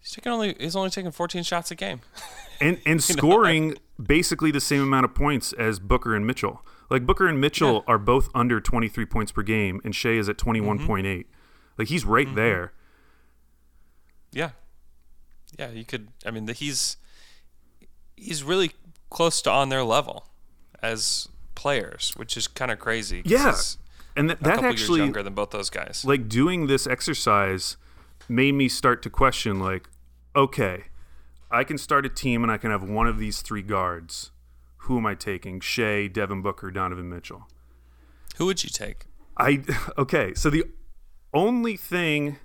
[SPEAKER 4] He's taking only he's only taking fourteen shots a game.
[SPEAKER 5] And and scoring know, I, basically the same amount of points as Booker and Mitchell. Like Booker and Mitchell yeah. are both under twenty-three points per game, and Shea is at twenty-one point eight. Mm-hmm. Like he's right mm-hmm. there.
[SPEAKER 4] Yeah. Yeah, you could I mean the, he's he's really close to on their level as players, which is kind of crazy.
[SPEAKER 5] Yeah. And th- that
[SPEAKER 4] couple
[SPEAKER 5] actually
[SPEAKER 4] years younger than both those guys.
[SPEAKER 5] Like doing this exercise made me start to question like, okay, I can start a team and I can have one of these three guards. Who am I taking? Shea, Devin Booker, Donovan Mitchell.
[SPEAKER 4] Who would you take?
[SPEAKER 5] I okay. So the only thing.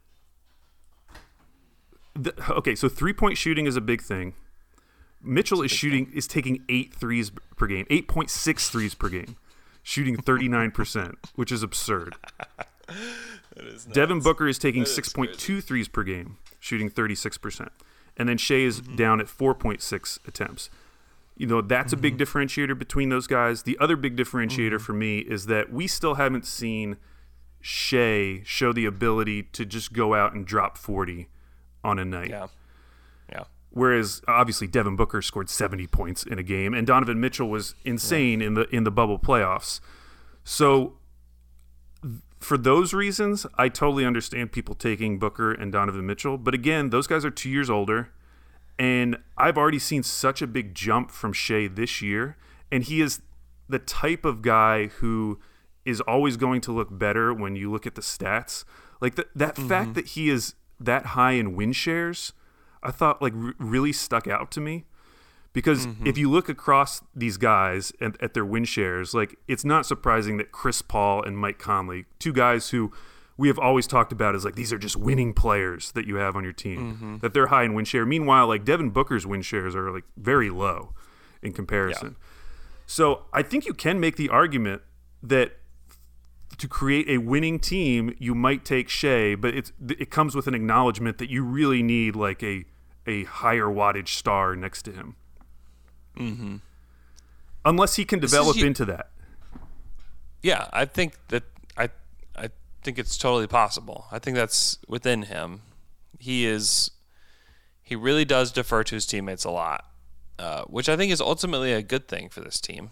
[SPEAKER 5] The, okay, so three point shooting is a big thing. Mitchell is shooting thing. is taking eight threes per game, eight point six threes per game, shooting thirty nine percent, which is absurd.
[SPEAKER 4] That is
[SPEAKER 5] Devin Booker is taking six point two threes per game, shooting thirty six percent, and then Shea is mm-hmm. down at four point six attempts. You know, that's mm-hmm. a big differentiator between those guys. The other big differentiator mm-hmm. for me is that we still haven't seen Shea show the ability to just go out and drop forty on a night.
[SPEAKER 4] Yeah. Yeah.
[SPEAKER 5] Whereas obviously Devin Booker scored seventy points in a game, and Donovan Mitchell was insane yeah. in the in the bubble playoffs. So th- for those reasons, I totally understand people taking Booker and Donovan Mitchell. But again, those guys are two years older. And I've already seen such a big jump from Shea this year. And he is the type of guy who is always going to look better when you look at the stats. Like the, that mm-hmm. fact that he is that high in win shares, I thought like r- really stuck out to me. Because mm-hmm. if you look across these guys at, at their win shares, like it's not surprising that Chris Paul and Mike Conley, two guys who we have always talked about as like these are just winning players that you have on your team, mm-hmm. that they're high in win share. Meanwhile, like Devin Booker's win shares are like very low in comparison. Yeah. So I think you can make the argument that to create a winning team, you might take Shea, but it's it comes with an acknowledgement that you really need like a a higher wattage star next to him.
[SPEAKER 4] Mm-hmm.
[SPEAKER 5] Unless he can
[SPEAKER 4] this
[SPEAKER 5] develop
[SPEAKER 4] you,
[SPEAKER 5] into that.
[SPEAKER 4] Yeah, I think that I I think it's totally possible. I think that's within him. He is he really does defer to his teammates a lot, uh, which I think is ultimately a good thing for this team.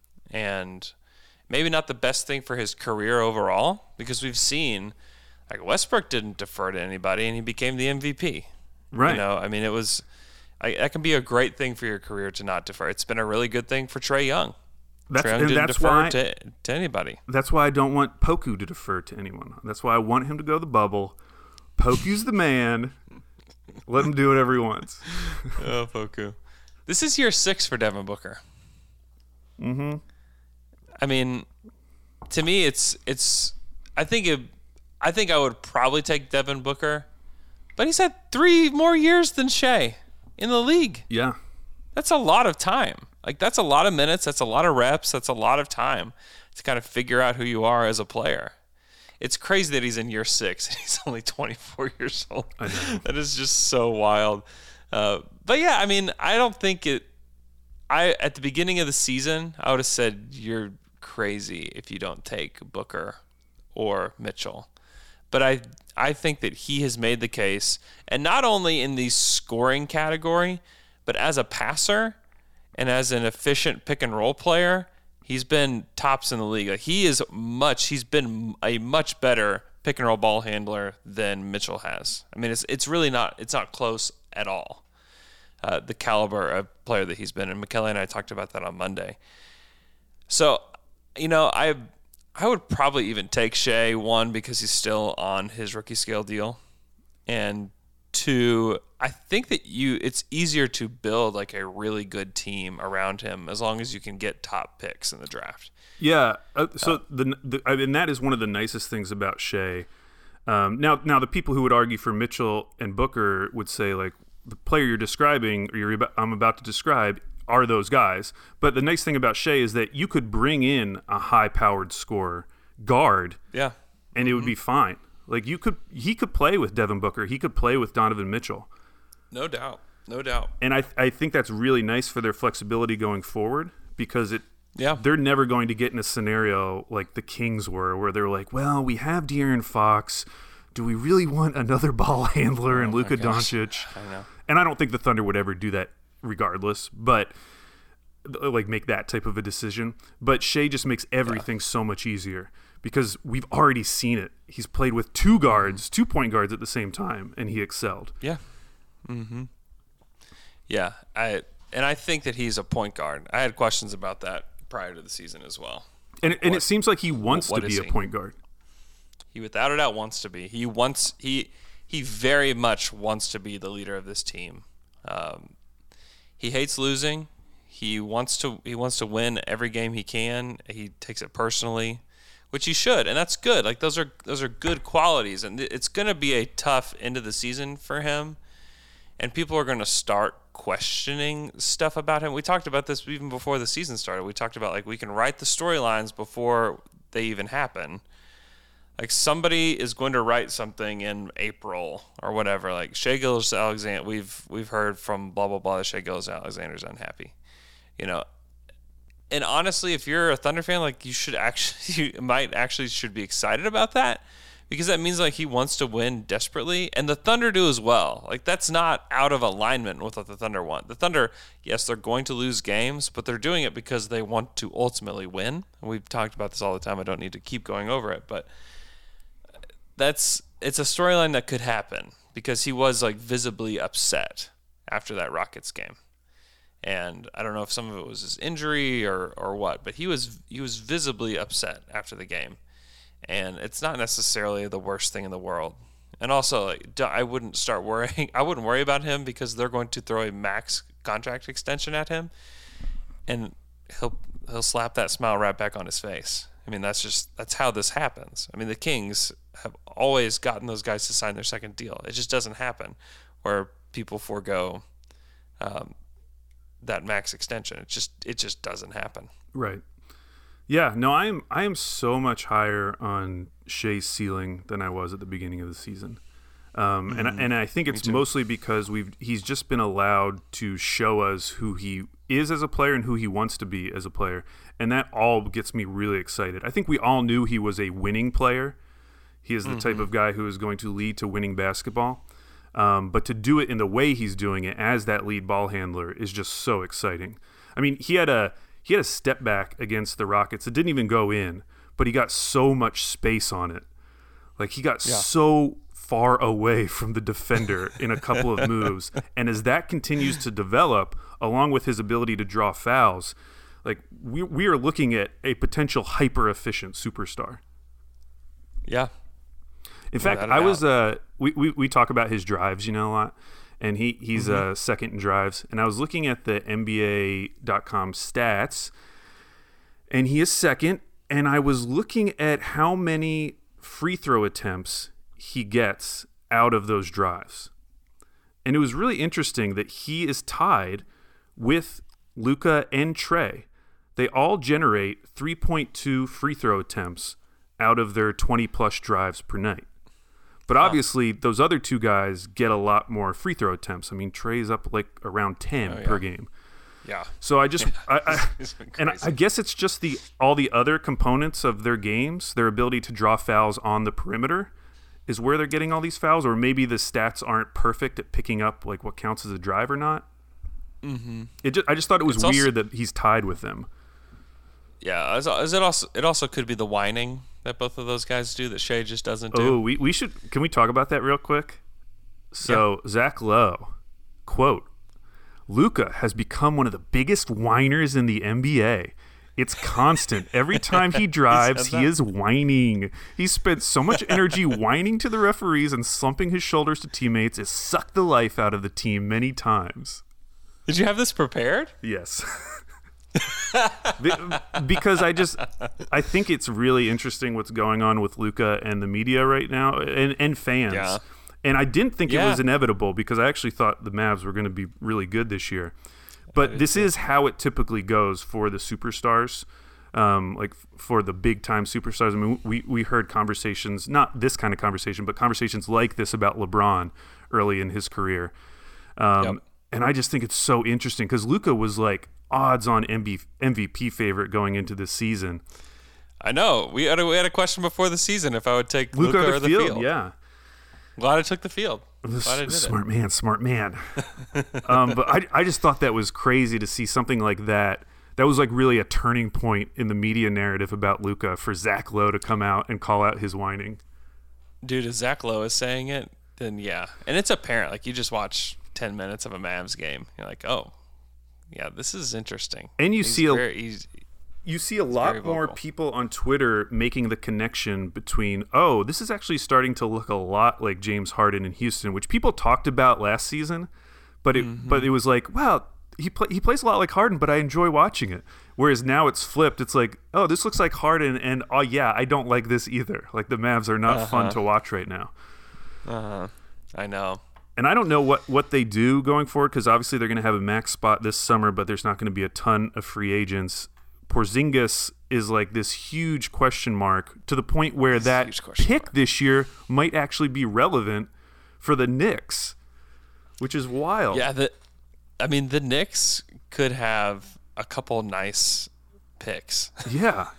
[SPEAKER 4] And maybe not the best thing for his career overall, because we've seen like Westbrook didn't defer to anybody and he became the M V P.
[SPEAKER 5] Right.
[SPEAKER 4] You know, I mean, it was I, that can be a great thing for your career to not defer. It's been a really good thing for Trae Young.
[SPEAKER 5] That's,
[SPEAKER 4] Trae Young
[SPEAKER 5] and
[SPEAKER 4] didn't
[SPEAKER 5] that's
[SPEAKER 4] defer
[SPEAKER 5] why,
[SPEAKER 4] to, to anybody.
[SPEAKER 5] That's why I don't want Poku to defer to anyone. That's why I want him to go the bubble. Poku's the man. Let him do whatever he wants.
[SPEAKER 4] Oh, Poku. This is year six for Devin Booker.
[SPEAKER 5] Mm-hmm.
[SPEAKER 4] I mean, to me, it's it's. I think it. I think I would probably take Devin Booker, but he's had three more years than Shea in the league.
[SPEAKER 5] Yeah,
[SPEAKER 4] that's a lot of time. Like that's a lot of minutes. That's a lot of reps. That's a lot of time to kind of figure out who you are as a player. It's crazy that he's in year six and he's only twenty-four years old.
[SPEAKER 5] I know.
[SPEAKER 4] That is just so wild. Uh, but yeah, I mean, I don't think it. I at the beginning of the season, I would have said you're crazy if you don't take Booker or Mitchell. But I I think that he has made the case, and not only in the scoring category, but as a passer and as an efficient pick and roll player, he's been tops in the league. Like he is much he's been a much better pick and roll ball handler than Mitchell has. I mean, it's it's really not it's not close at all. Uh, the caliber of player that he's been, and McKelly and I talked about that on Monday. So, you know, I I would probably even take Shea, one, because he's still on his rookie scale deal, and two, I think that you it's easier to build like a really good team around him as long as you can get top picks in the draft.
[SPEAKER 5] Yeah. Uh, so uh, the, the I mean that is one of the nicest things about Shea. Um, now, now the people who would argue for Mitchell and Booker would say like the player you're describing or you're about, I'm about to describe are those guys. But the nice thing about Shea is that you could bring in a high-powered scorer guard,
[SPEAKER 4] yeah,
[SPEAKER 5] and mm-hmm. it would be fine. Like you could, he could play with Devin Booker. He could play with Donovan Mitchell.
[SPEAKER 4] No doubt, no doubt.
[SPEAKER 5] And I, I think that's really nice for their flexibility going forward because it,
[SPEAKER 4] yeah,
[SPEAKER 5] they're never going to get in a scenario like the Kings were, where they're like, well, we have De'Aaron Fox. do we really want another ball handler and
[SPEAKER 4] Oh
[SPEAKER 5] Luka
[SPEAKER 4] my gosh.
[SPEAKER 5] Doncic?
[SPEAKER 4] I know.
[SPEAKER 5] And I don't think the Thunder would ever do that regardless, but like make that type of a decision. But Shea just makes everything yeah. so much easier because we've already seen it. He's played with two guards, two point guards at the same time, and he excelled.
[SPEAKER 4] Yeah. Mm-hmm. Yeah. I and I think that he's a point guard. I had questions about that prior to the season as well.
[SPEAKER 5] And and what, it seems like he wants to be
[SPEAKER 4] he?
[SPEAKER 5] a point guard.
[SPEAKER 4] He without a doubt wants to be. He wants he he very much wants to be the leader of this team. Um, he hates losing. He wants to he wants to win every game he can. He takes it personally, which he should, and that's good. Like those are those are good qualities, and it's going to be a tough end of the season for him. And people are going to start questioning stuff about him. We talked about this even before the season started. We talked about like we can write the storylines before they even happen. Like somebody is going to write something in April or whatever. Like Shai Gilgeous-Alexander, we've we've heard from blah blah blah that Shai Gilgeous-Alexander's unhappy. You know, and honestly, if you're a Thunder fan, like you should actually, you might actually should be excited about that because that means like he wants to win desperately, and the Thunder do as well. Like that's not out of alignment with what the Thunder want. The Thunder, yes, they're going to lose games, but they're doing it because they want to ultimately win. And we've talked about this all the time. I don't need to keep going over it, but that's it's a storyline that could happen because he was like visibly upset after that Rockets game. And I don't know if some of it was his injury or, or what, but he was he was visibly upset after the game, and it's not necessarily the worst thing in the world. And also, like, I wouldn't start worrying. I wouldn't worry about him because they're going to throw a max contract extension at him, and he'll he'll slap that smile right back on his face. I mean, that's just that's how this happens. I mean, the Kings have always gotten those guys to sign their second deal. It just doesn't happen where people forego. Um, that max extension. It just it just doesn't happen.
[SPEAKER 5] Right. Yeah, no, I am I am so much higher on Shai's ceiling than I was at the beginning of the season. Um, mm-hmm. and and I think it's mostly because we've he's just been allowed to show us who he is as a player and who he wants to be as a player. And that all gets me really excited. I think we all knew he was a winning player. He is the mm-hmm. type of guy who is going to lead to winning basketball. Um, but to do it in the way he's doing it as that lead ball handler is just so exciting. I mean, he had a he had a step back against the Rockets. It didn't even go in, but he got so much space on it. Like he got yeah. so far away from the defender in a couple of moves. And as that continues to develop, along with his ability to draw fouls, like we we are looking at a potential hyper efficient superstar.
[SPEAKER 4] Yeah.
[SPEAKER 5] In fact, I was uh we, we, we talk about his drives, you know, a lot, and he he's mm-hmm. uh second in drives, and I was looking at the N B A dot com stats, and he is second, and I was looking at how many free throw attempts he gets out of those drives, and it was really interesting that he is tied with Luka and Trey. They all generate three point two free throw attempts out of their twenty plus drives per night. But obviously, those other two guys get a lot more free throw attempts. I mean, Trey's up like around ten oh, yeah. per game.
[SPEAKER 4] Yeah.
[SPEAKER 5] So I just, I, I and I, I guess it's just the all the other components of their games, their ability to draw fouls on the perimeter, is where they're getting all these fouls. Or maybe the stats aren't perfect at picking up like what counts as a drive or not. Mm-hmm. It just, I just thought it was it's weird also, that he's tied with them.
[SPEAKER 4] Yeah, is it also it also could be the whining that both of those guys do that Shai just doesn't do.
[SPEAKER 5] Oh, we, we should can we talk about that real quick? So yeah. Zach Lowe, quote, Luka has become one of the biggest whiners in the N B A. It's constant. Every time he drives, he, he is whining. He spent so much energy whining to the referees and slumping his shoulders to teammates. It sucked the life out of the team many times.
[SPEAKER 4] Did you have this prepared?
[SPEAKER 5] Yes. Because I just I think it's really interesting what's going on with Luka and the media right now and, and fans. Yeah. And I didn't think yeah. it was inevitable because I actually thought the Mavs were going to be really good this year. But this is how it typically goes for the superstars, um, like for the big-time superstars. I mean, we, we heard conversations, not this kind of conversation, but conversations like this about LeBron early in his career. Um, yep. And I just think it's so interesting because Luka was like odds-on M V P favorite going into this season.
[SPEAKER 4] I know. We had a, we had a question before the season if I would take Luka, Luka or the
[SPEAKER 5] field,
[SPEAKER 4] field.
[SPEAKER 5] Yeah.
[SPEAKER 4] Glad I took the field. Glad I did
[SPEAKER 5] smart
[SPEAKER 4] it.
[SPEAKER 5] man, smart man. um, but I, I just thought that was crazy to see something like that. That was like really a turning point in the media narrative about Luka for Zach Lowe to come out and call out his whining.
[SPEAKER 4] Dude, if Zach Lowe is saying it, then yeah. And it's apparent. Like, you just watch ten minutes of a Mavs game. You're like, oh, yeah, this is interesting.
[SPEAKER 5] And you
[SPEAKER 4] he's
[SPEAKER 5] see a,
[SPEAKER 4] very, he's,
[SPEAKER 5] you see a lot more people on Twitter making the connection between, oh, this is actually starting to look a lot like James Harden in Houston, which people talked about last season. But it, mm-hmm. but it was like, wow, he play, he plays a lot like Harden, but I enjoy watching it. Whereas now it's flipped. It's like, oh, this looks like Harden, and oh yeah, I don't like this either. Like, the Mavs are not uh-huh. fun to watch right now.
[SPEAKER 4] Uh-huh. I know.
[SPEAKER 5] And I don't know what, what they do going forward, because obviously they're going to have a max spot this summer, but there's not going to be a ton of free agents. Porzingis is like this huge question mark, to the point where That's that pick mark. this year might actually be relevant for the Knicks, which is wild.
[SPEAKER 4] Yeah, the, I mean, the Knicks could have a couple nice picks.
[SPEAKER 5] Yeah.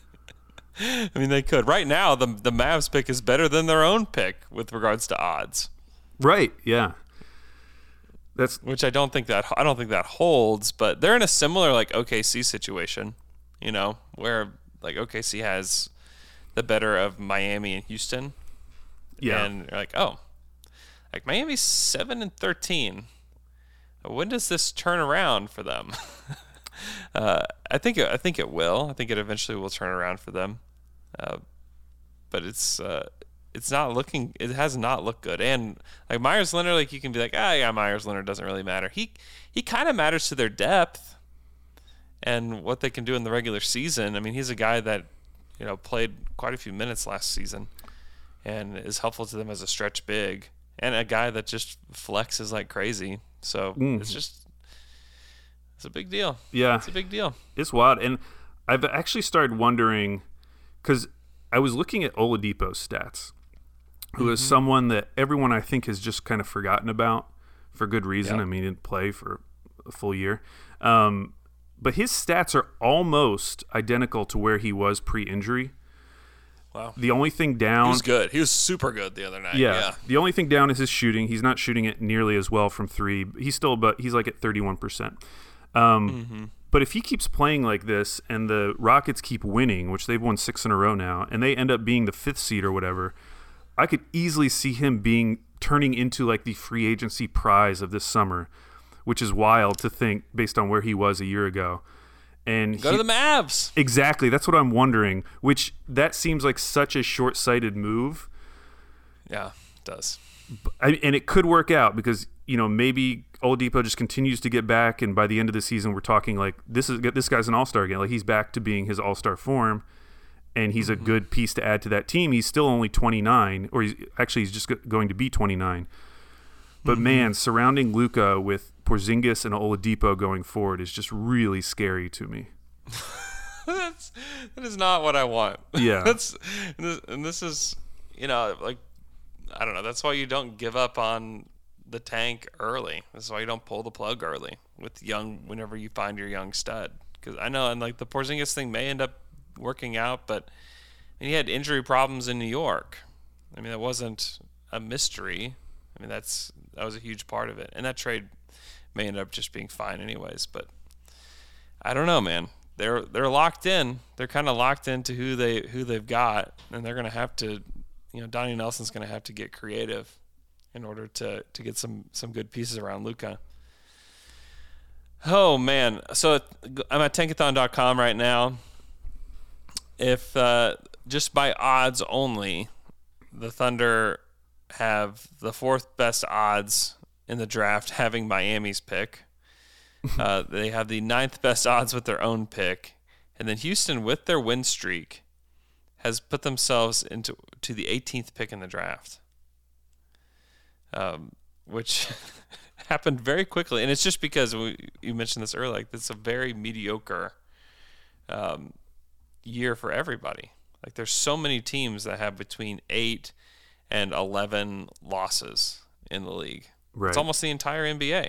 [SPEAKER 4] I mean, they could. Right now, the the Mavs pick is better than their own pick with regards to odds.
[SPEAKER 5] Right. Yeah. That's
[SPEAKER 4] which I don't think that I don't think that holds, but they're in a similar like O K C situation, you know, where like O K C has the better of Miami and Houston.
[SPEAKER 5] Yeah.
[SPEAKER 4] And you're like, oh, like Miami's seven and thirteen. When does this turn around for them? uh, I think I think it will. I think it eventually will turn around for them. Uh, but it's uh, it's not looking. It has not looked good. And like Myers Leonard, like you can be like, ah, yeah, Myers Leonard doesn't really matter. He he kind of matters to their depth and what they can do in the regular season. I mean, he's a guy that you know played quite a few minutes last season and is helpful to them as a stretch big, and a guy that just flexes like crazy. So mm. it's just it's a big deal.
[SPEAKER 5] Yeah,
[SPEAKER 4] it's a big deal.
[SPEAKER 5] It's wild, and I've actually started wondering because I was looking at Oladipo's stats, who mm-hmm. is someone that everyone I think has just kind of forgotten about for good reason. Yep. I mean, he didn't play for a full year, um, but his stats are almost identical to where he was pre-injury.
[SPEAKER 4] Wow.
[SPEAKER 5] The only thing down...
[SPEAKER 4] He was good. He was super good the other night.
[SPEAKER 5] Yeah.
[SPEAKER 4] yeah.
[SPEAKER 5] The only thing down is his shooting. He's not shooting it nearly as well from three. He's still, but he's like at thirty-one percent. Um, mm-hmm. But if he keeps playing like this and the Rockets keep winning, which they've won six in a row now, and they end up being the fifth seed or whatever, I could easily see him being turning into like the free agency prize of this summer, which is wild to think based on where he was a year ago. And
[SPEAKER 4] go
[SPEAKER 5] he,
[SPEAKER 4] to the Mavs.
[SPEAKER 5] Exactly. That's what I'm wondering, which that seems like such a short-sighted move.
[SPEAKER 4] Yeah, it does.
[SPEAKER 5] I, and it could work out because, you know, maybe Oladipo just continues to get back, and by the end of the season, we're talking like this is this guy's an all-star again. Like he's back to being his all-star form, and he's mm-hmm. a good piece to add to that team. He's still only twenty-nine, or he's actually he's just going to be twenty-nine. But mm-hmm. man, surrounding Luka with Porzingis and Oladipo going forward is just really scary to me.
[SPEAKER 4] That's that is not what I want.
[SPEAKER 5] Yeah.
[SPEAKER 4] That's and this is you know like I don't know. That's why you don't give up on the tank early. That's why you don't pull the plug early with young whenever you find your young stud. Because I know and like the Porzingis thing may end up working out, but I mean, he had injury problems in New York. I mean, that wasn't a mystery. I mean, that's that was a huge part of it, and that trade may end up just being fine anyways. But I don't know, man. They're they're locked in. They're kind of locked into who they who they've got, and they're gonna have to, you know, Donnie Nelson's gonna have to get creative in order to to get some some good pieces around Luka. Oh man, so I'm at tankathon dot com right now. If uh, just by odds only, the Thunder have the fourth best odds in the draft, having Miami's pick. Uh, they have the ninth best odds with their own pick, and then Houston, with their win streak, has put themselves into to the eighteenth pick in the draft, um, which happened very quickly. And it's just because we, you mentioned this earlier. Like, it's a very mediocre um, year for everybody. Like, there's so many teams that have between eight and eleven losses in the league.
[SPEAKER 5] Right.
[SPEAKER 4] It's almost the entire N B A.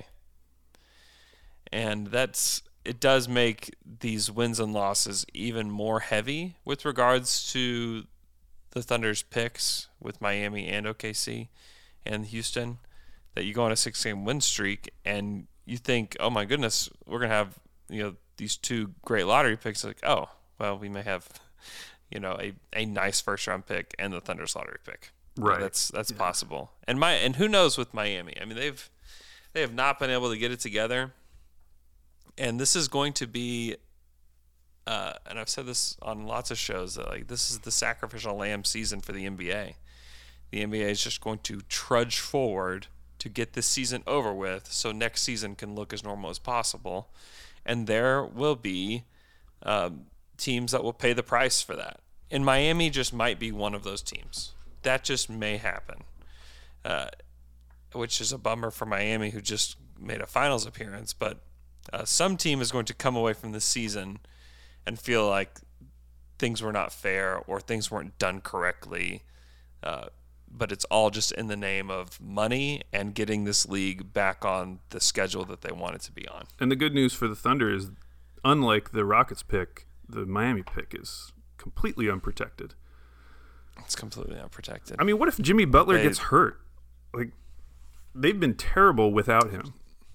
[SPEAKER 4] And that's it does make these wins and losses even more heavy with regards to the Thunder's picks with Miami and O K C. and Houston, that you go on a six-game win streak and you think, oh my goodness, we're gonna have you know these two great lottery picks. Like, oh well, we may have you know a, a nice first-round pick and the Thunder's lottery pick.
[SPEAKER 5] Right,
[SPEAKER 4] yeah, that's that's
[SPEAKER 5] yeah.
[SPEAKER 4] possible. And my and who knows with Miami? I mean, they've they have not been able to get it together, and this is going to be. Uh, and I've said this on lots of shows that like this is the sacrificial lamb season for the N B A. The N B A is just going to trudge forward to get this season over with, so next season can look as normal as possible, and there will be um, teams that will pay the price for that. And Miami just might be one of those teams. That just may happen, uh, which is a bummer for Miami, who just made a finals appearance. But uh, some team is going to come away from this season and feel like things were not fair or things weren't done correctly, uh, but it's all just in the name of money and getting this league back on the schedule that they want it to be on.
[SPEAKER 5] And the good news for the Thunder is, unlike the Rockets pick, the Miami pick is completely unprotected.
[SPEAKER 4] It's completely unprotected.
[SPEAKER 5] I mean, what if Jimmy Butler
[SPEAKER 4] they,
[SPEAKER 5] gets hurt? Like, they've been terrible without him.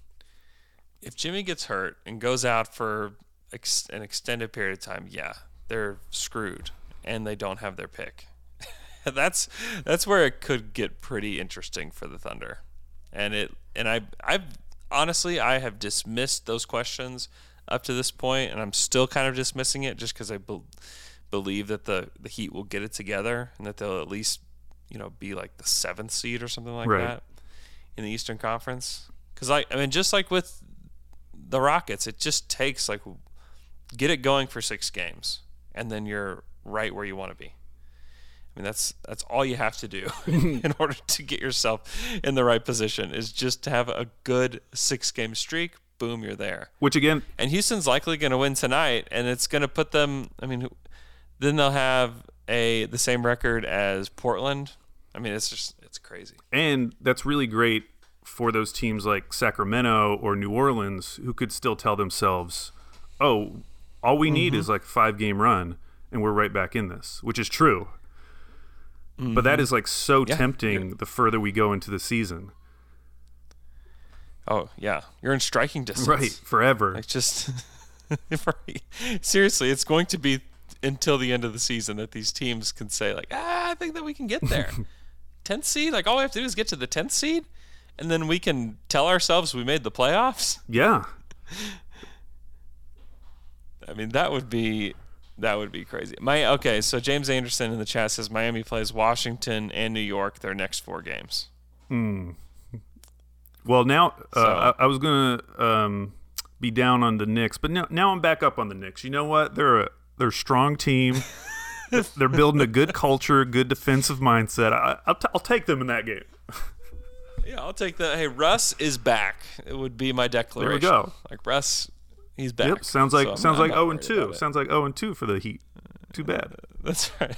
[SPEAKER 4] If Jimmy gets hurt and goes out for ex- an extended period of time, yeah, they're screwed and they don't have their pick. that's that's where it could get pretty interesting for the Thunder. And it and I I've honestly I have dismissed those questions up to this point, and I'm still kind of dismissing it just because I be- believe that the, the Heat will get it together and that they'll at least, you know, be like the seventh seed or something like
[SPEAKER 5] right.
[SPEAKER 4] that in the Eastern Conference. Because I, I mean, just like with the Rockets, it just takes like get it going for six games, and then you're right where you want to be. I mean, that's that's all you have to do in order to get yourself in the right position is just to have a good six-game streak. Boom, you're there.
[SPEAKER 5] Which again,
[SPEAKER 4] and Houston's likely going to win tonight, and it's going to put them. I mean, then they'll have a the same record as Portland. I mean, it's just it's crazy.
[SPEAKER 5] And that's really great for those teams like Sacramento or New Orleans who could still tell themselves, "Oh, all we need mm-hmm. is like a five-game run, and we're right back in this," which is true. Mm-hmm. But that is like so yeah. tempting yeah. the further we go into the season.
[SPEAKER 4] Oh, yeah. You're in striking distance.
[SPEAKER 5] Right, forever.
[SPEAKER 4] Like just seriously, it's going to be until the end of the season that these teams can say like, ah, I think that we can get there. tenth seed? Like all we have to do is get to the tenth seed and then we can tell ourselves we made the playoffs?
[SPEAKER 5] Yeah.
[SPEAKER 4] I mean, that would be that would be crazy. My okay, so James Anderson in the chat says Miami plays Washington and New York their next four games.
[SPEAKER 5] Hmm. Well, now uh, so, I, I was gonna um, be down on the Knicks, but now now I'm back up on the Knicks. You know what? They're a they're a strong team. They're building a good culture, good defensive mindset. I, I'll, t- I'll take them in that game.
[SPEAKER 4] Yeah, I'll take that. Hey, Russ is back. It would be my declaration.
[SPEAKER 5] There we go.
[SPEAKER 4] Like Russ, he's back.
[SPEAKER 5] Yep. Sounds like
[SPEAKER 4] so
[SPEAKER 5] sounds
[SPEAKER 4] I'm,
[SPEAKER 5] like
[SPEAKER 4] I'm
[SPEAKER 5] zero and two. Sounds like zero and two for the Heat. Too bad.
[SPEAKER 4] That's right.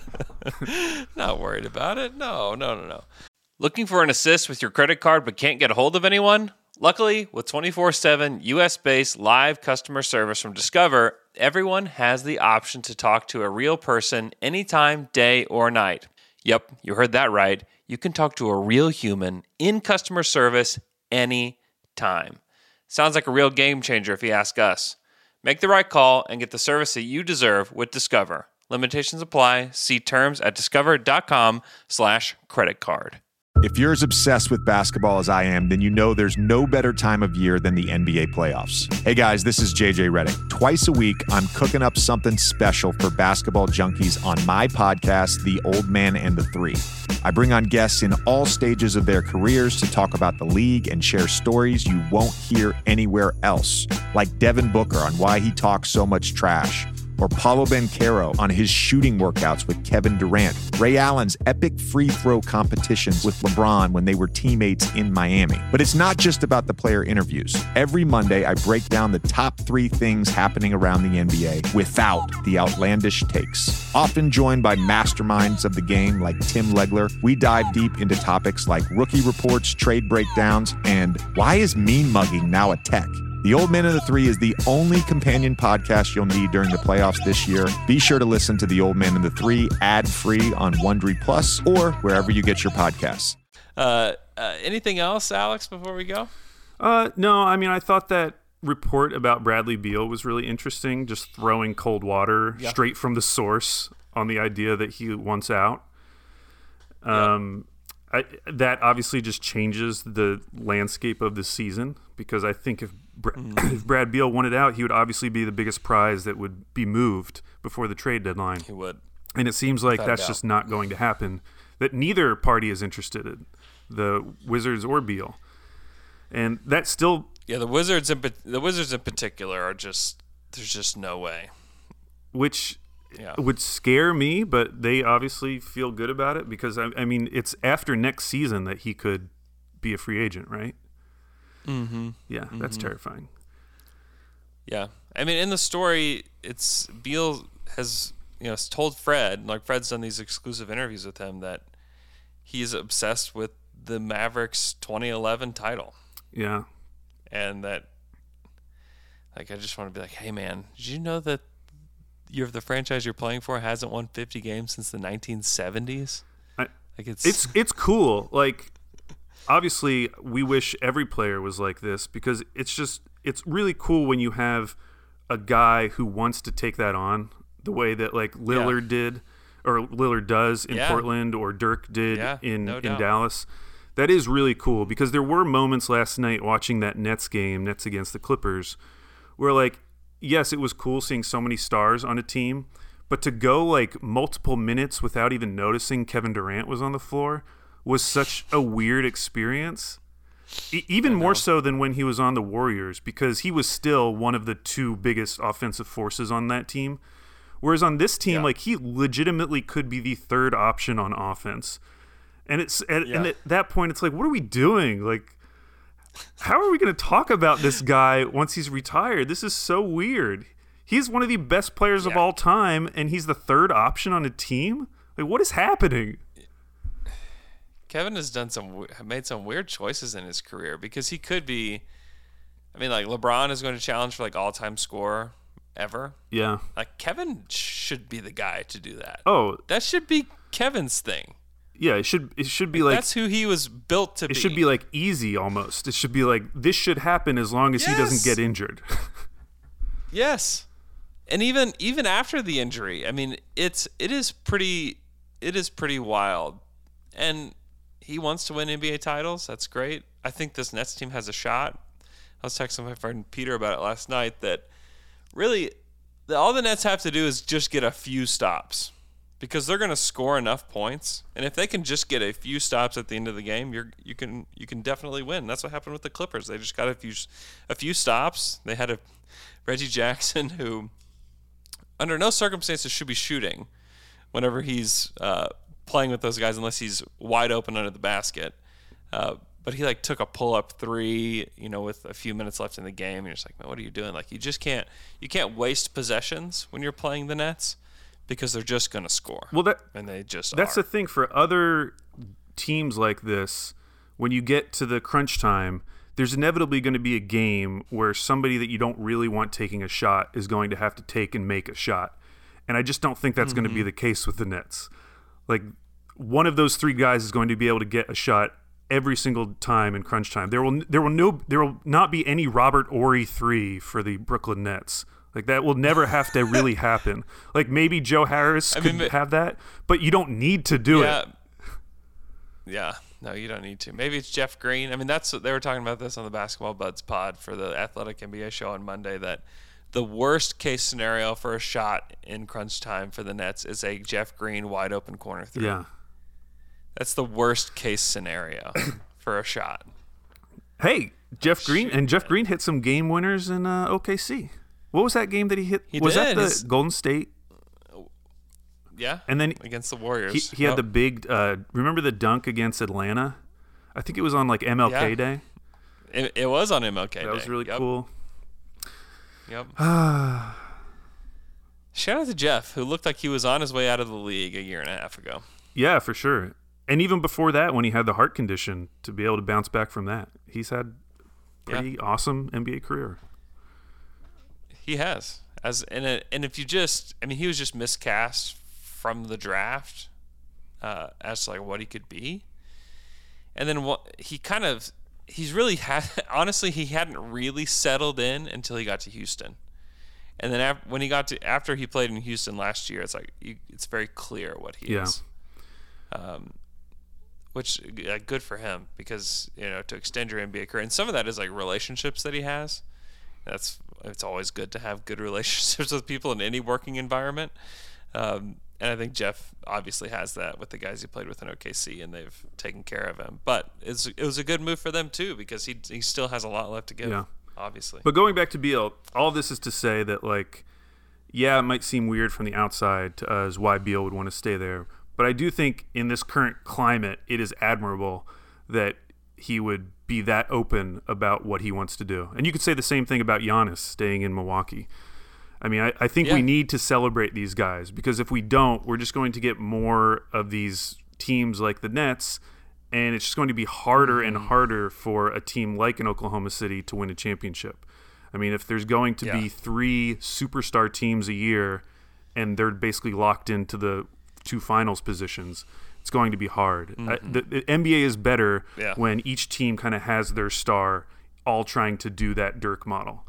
[SPEAKER 4] Not worried about it. No, no, no, no. Looking for an assist with your credit card but can't get a hold of anyone? Luckily, with twenty-four seven U S-based live customer service from Discover, everyone has the option to talk to a real person anytime, day or night. Yep, you heard that right. You can talk to a real human in customer service anytime. Sounds like a real game changer if you ask us. Make the right call and get the service that you deserve with Discover. Limitations apply. See terms at discover.com slash credit card.
[SPEAKER 8] If you're as obsessed with basketball as I am, then you know there's no better time of year than the N B A playoffs. Hey guys, this is J J Redick. Twice a week, I'm cooking up something special for basketball junkies on my podcast, The Old Man and the Three. I bring on guests in all stages of their careers to talk about the league and share stories you won't hear anywhere else, like Devin Booker on why he talks so much trash, or Paolo Banchero on his shooting workouts with Kevin Durant, Ray Allen's epic free throw competitions with LeBron when they were teammates in Miami. But it's not just about the player interviews. Every Monday, I break down the top three things happening around the N B A without the outlandish takes. Often joined by masterminds of the game like Tim Legler, we dive deep into topics like rookie reports, trade breakdowns, and why is mean mugging now a tech? The Old Man and the Three is the only companion podcast you'll need during the playoffs this year. Be sure to listen to The Old Man and the Three ad-free on Wondery Plus or wherever you get your podcasts.
[SPEAKER 4] Uh, uh, anything else, Alex, before we go?
[SPEAKER 5] Uh, no, I mean, I thought that report about Bradley Beal was really interesting, just throwing cold water
[SPEAKER 4] yeah.
[SPEAKER 5] straight from the source on the idea that he wants out. Um, yeah. I, that obviously just changes the landscape of the season, because I think if, Bra- mm. if Brad Beal wanted out, he would obviously be the biggest prize that would be moved before the trade deadline.
[SPEAKER 4] He would.
[SPEAKER 5] And it seems like
[SPEAKER 4] Without
[SPEAKER 5] that's just not going to happen, that neither party is interested in, the Wizards or Beal. And that's still...
[SPEAKER 4] Yeah, the Wizards in the Wizards in particular are just... There's just no way.
[SPEAKER 5] Which
[SPEAKER 4] yeah.
[SPEAKER 5] would scare me, but they obviously feel good about it, because, I, I mean, it's after next season that he could be a free agent, right?
[SPEAKER 4] Mm-hmm.
[SPEAKER 5] Yeah,
[SPEAKER 4] mm-hmm.
[SPEAKER 5] that's terrifying.
[SPEAKER 4] Yeah. I mean, in the story, it's... Beal has... You know, told Fred, like Fred's done these exclusive interviews with him, that he's obsessed with the Mavericks twenty eleven title.
[SPEAKER 5] Yeah.
[SPEAKER 4] And that, like, I just want to be like, hey, man, did you know that you're the franchise you're playing for hasn't won fifty games since the nineteen seventies?
[SPEAKER 5] I,
[SPEAKER 4] like it's
[SPEAKER 5] it's it's cool. Like, obviously, we wish every player was like this, because it's just it's really cool when you have a guy who wants to take that on. The way that like Lillard yeah. did, or Lillard does in
[SPEAKER 4] yeah.
[SPEAKER 5] Portland, or Dirk did
[SPEAKER 4] yeah,
[SPEAKER 5] in,
[SPEAKER 4] no
[SPEAKER 5] in
[SPEAKER 4] doubt.
[SPEAKER 5] Dallas. That is really cool, because there were moments last night watching that Nets game, Nets against the Clippers, where like, yes, it was cool seeing so many stars on a team, but to go like multiple minutes without even noticing Kevin Durant was on the floor was such a weird experience. E- even more so than when he was on the Warriors, because he was still one of the two biggest offensive forces on that team. Whereas on this team,
[SPEAKER 4] yeah.
[SPEAKER 5] like, he legitimately could be the third option on offense. And it's at,
[SPEAKER 4] yeah.
[SPEAKER 5] and at that point, it's like, what are we doing? Like, how are we going to talk about this guy once he's retired? This is so weird. He's one of the best players
[SPEAKER 4] yeah.
[SPEAKER 5] of all time, and he's the third option on a team? Like, what is happening?
[SPEAKER 4] Kevin has done some, made some weird choices in his career, because he could be, I mean, like, LeBron is going to challenge for, like, all-time scorer ever.
[SPEAKER 5] Yeah.
[SPEAKER 4] Like, Kevin should be the guy to do that.
[SPEAKER 5] Oh.
[SPEAKER 4] That should be Kevin's thing.
[SPEAKER 5] Yeah, it should it should be like, like
[SPEAKER 4] that's who he was built to
[SPEAKER 5] it
[SPEAKER 4] be.
[SPEAKER 5] It should be like easy almost. It should be like, this should happen as long as yes. he doesn't get injured.
[SPEAKER 4] Yes. And even even after the injury, I mean, it's it is pretty it is pretty wild. And he wants to win N B A titles. That's great. I think this Nets team has a shot. I was texting my friend Peter about it last night, that really, all the Nets have to do is just get a few stops, because they're going to score enough points, and if they can just get a few stops at the end of the game, you're you can you can definitely win. That's what happened with the Clippers. They just got a few a few stops. They had a Reggie Jackson who, under no circumstances, should be shooting whenever he's uh, playing with those guys, unless he's wide open under the basket. Uh, But he like took a pull-up three, you know, with a few minutes left in the game. And you're just like, man, what are you doing? Like, you just can't, you can't waste possessions when you're playing the Nets, because they're just going to score.
[SPEAKER 5] Well, that
[SPEAKER 4] and they just
[SPEAKER 5] that's
[SPEAKER 4] are.
[SPEAKER 5] the thing for other teams like this. When you get to the crunch time, there's inevitably going to be a game where somebody that you don't really want taking a shot is going to have to take and make a shot. And I just don't think that's mm-hmm. going to be the case with the Nets. Like, one of those three guys is going to be able to get a shot every single time in crunch time. There will there will no there will not be any Robert Horry three for the Brooklyn Nets. Like, that will never have to really happen. Like, maybe Joe Harris
[SPEAKER 4] I
[SPEAKER 5] could
[SPEAKER 4] mean,
[SPEAKER 5] have that, but you don't need to do
[SPEAKER 4] yeah,
[SPEAKER 5] it.
[SPEAKER 4] Yeah, no, you don't need to. Maybe it's Jeff Green. I mean, that's they were talking about this on the Basketball Buds pod for the Athletic N B A show on Monday, that the worst case scenario for a shot in crunch time for the Nets is a Jeff Green wide open corner three.
[SPEAKER 5] Yeah.
[SPEAKER 4] That's the worst case scenario for a shot.
[SPEAKER 5] Hey, Jeff Green
[SPEAKER 4] Shoot,
[SPEAKER 5] and Jeff
[SPEAKER 4] man.
[SPEAKER 5] Green hit some game winners in uh, O K C. What was that game that he hit?
[SPEAKER 4] He
[SPEAKER 5] was
[SPEAKER 4] did.
[SPEAKER 5] that the
[SPEAKER 4] His-
[SPEAKER 5] Golden State?
[SPEAKER 4] Yeah,
[SPEAKER 5] And then
[SPEAKER 4] against the Warriors.
[SPEAKER 5] He, he had
[SPEAKER 4] Yep.
[SPEAKER 5] the big. Uh, remember the dunk against Atlanta? I think it was on like M L K
[SPEAKER 4] Yeah.
[SPEAKER 5] Day.
[SPEAKER 4] It, it was on M L K
[SPEAKER 5] That
[SPEAKER 4] Day.
[SPEAKER 5] was really
[SPEAKER 4] Yep.
[SPEAKER 5] cool.
[SPEAKER 4] Yep. Shout out to Jeff, who looked like he was on his way out of the league a year and a half ago.
[SPEAKER 5] Yeah, for sure. And even before that, when he had the heart condition, to be able to bounce back from that, he's had a pretty
[SPEAKER 4] Yeah.
[SPEAKER 5] awesome N B A career.
[SPEAKER 4] He has. As and it, and if you just, I mean, he was just miscast from the draft uh, as to like what he could be. And then what he kind of, he's really had, honestly, he hadn't really settled in until he got to Houston. And then after, when he got to, after he played in Houston last year, it's like, you, it's very clear what he
[SPEAKER 5] yeah.
[SPEAKER 4] is. Um, which, uh, good for him, because, you know, to extend your N B A career. And some of that is like relationships that he has. That's, it's always good to have good relationships with people in any working environment. Um, and I think Jeff obviously has that with the guys he played with in O K C, and they've taken care of him. But it's, it was a good move for them too, because he he still has a lot left to give,
[SPEAKER 5] yeah.
[SPEAKER 4] obviously.
[SPEAKER 5] But going back to Beal, all this is to say that, like, yeah, it might seem weird from the outside to us why Beal would want to stay there. But I do think in this current climate, it is admirable that he would be that open about what he wants to do. And you could say the same thing about Giannis staying in Milwaukee. I mean, I, I think
[SPEAKER 4] yeah.
[SPEAKER 5] we need to celebrate these guys, because if we don't, we're just going to get more of these teams like the Nets, and it's just going to be harder mm-hmm. and harder for a team like an Oklahoma City to win a championship. I mean, if there's going to
[SPEAKER 4] yeah.
[SPEAKER 5] be three superstar teams a year and they're basically locked into the two finals positions, it's going to be hard. Mm-hmm. Uh, the, the N B A is better
[SPEAKER 4] yeah.
[SPEAKER 5] when each team kind of has their star all trying to do that Dirk model.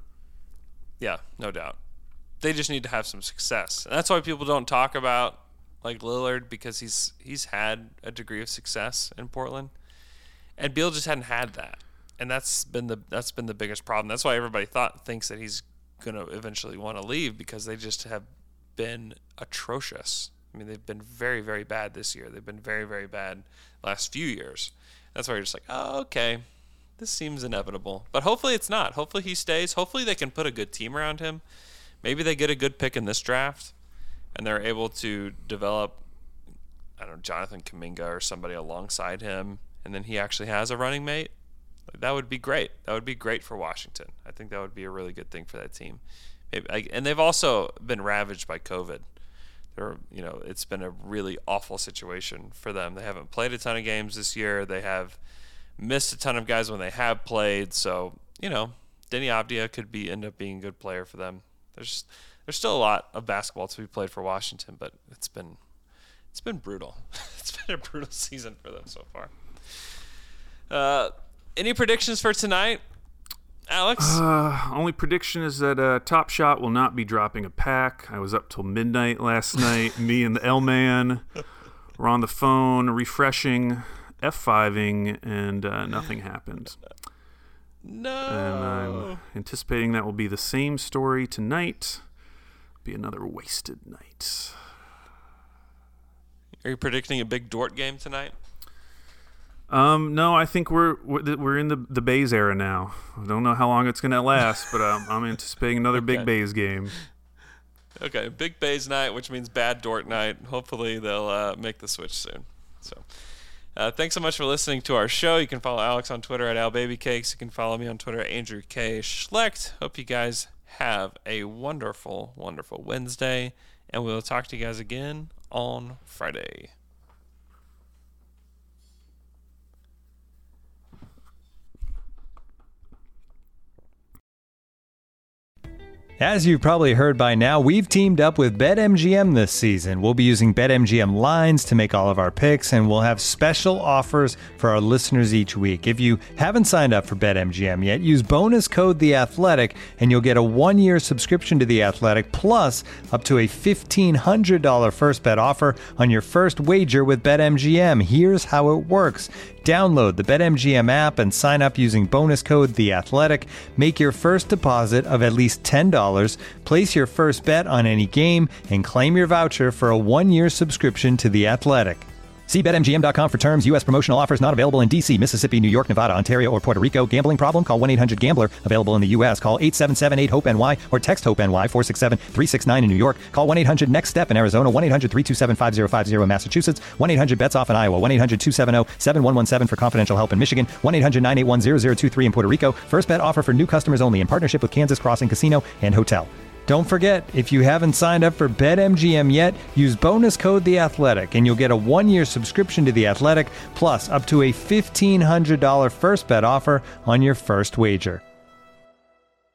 [SPEAKER 4] Yeah, no doubt. They just need to have some success. And that's why people don't talk about like Lillard, because he's he's had a degree of success in Portland. And Beal just hadn't had that. And that's been the that's been the biggest problem. That's why everybody thought thinks that he's going to eventually want to leave, because they just have been atrocious. I mean, they've been very, very bad this year. They've been very, very bad last few years. That's why you're just like, oh, okay, this seems inevitable. But hopefully it's not. Hopefully he stays. Hopefully they can put a good team around him. Maybe they get a good pick in this draft, and they're able to develop, I don't know, Jonathan Kuminga or somebody alongside him, and then he actually has a running mate. That would be great. That would be great for Washington. I think that would be a really good thing for that team. Maybe, and they've also been ravaged by COVID. They're, you know, it's been a really awful situation for them. They haven't played a ton of games this year. They have missed a ton of guys when they have played. So, you know, Denny Avdia could be end up being a good player for them. There's there's still a lot of basketball to be played for Washington, but it's been it's been brutal. It's been a brutal season for them so far. Uh, any predictions for tonight, Alex?
[SPEAKER 5] Uh, only prediction is that uh, Top Shot will not be dropping a pack. I was up till midnight last night. Me and the L-Man were on the phone refreshing, F five-ing, and uh, nothing happened.
[SPEAKER 4] No.
[SPEAKER 5] And I'm anticipating that will be the same story tonight. Be another wasted night.
[SPEAKER 4] Are you predicting a big Dort game tonight?
[SPEAKER 5] Um, no, I think we're we're, we're in the the Bays era now. I don't know how long it's going to last, but um, I'm anticipating another
[SPEAKER 4] okay.
[SPEAKER 5] big Bays game.
[SPEAKER 4] Okay, big Bays night, which means bad Dort night. Hopefully they'll uh, make the switch soon. So, uh, thanks so much for listening to our show. You can follow Alex on Twitter at AlBabyCakes. You can follow me on Twitter at Andrew K. Schlecht. Hope you guys have a wonderful, wonderful Wednesday, and we'll talk to you guys again on Friday.
[SPEAKER 6] As you've probably heard by now, we've teamed up with BetMGM this season. We'll be using BetMGM lines to make all of our picks, and we'll have special offers for our listeners each week. If you haven't signed up for BetMGM yet, use bonus code The Athletic, and you'll get a one-year subscription to The Athletic, plus up to a fifteen hundred dollars first bet offer on your first wager with BetMGM. Here's how it works. Download the BetMGM app and sign up using bonus code The Athletic. Make your first deposit of at least ten dollars, place your first bet on any game, and claim your voucher for a one-year subscription to The Athletic. See Bet M G M dot com for terms. U S promotional offers not available in D C, Mississippi, New York, Nevada, Ontario, or Puerto Rico. Gambling problem? Call one eight hundred gambler. Available in the U S. Call eight seven seven eight hope N Y or text HOPE-NY four six seven three six nine in New York. Call one eight hundred next step in Arizona. one eight hundred three two seven five zero five zero in Massachusetts. one eight hundred bets off in Iowa. one eight hundred two seven zero seven one one seven for confidential help in Michigan. one eight hundred nine eight one zero zero two three in Puerto Rico. First bet offer for new customers only in partnership with Kansas Crossing Casino and Hotel. Don't forget, if you haven't signed up for BetMGM yet, use bonus code The Athletic, and you'll get a one-year subscription to The Athletic, plus up to a fifteen hundred dollars first bet offer on your first wager.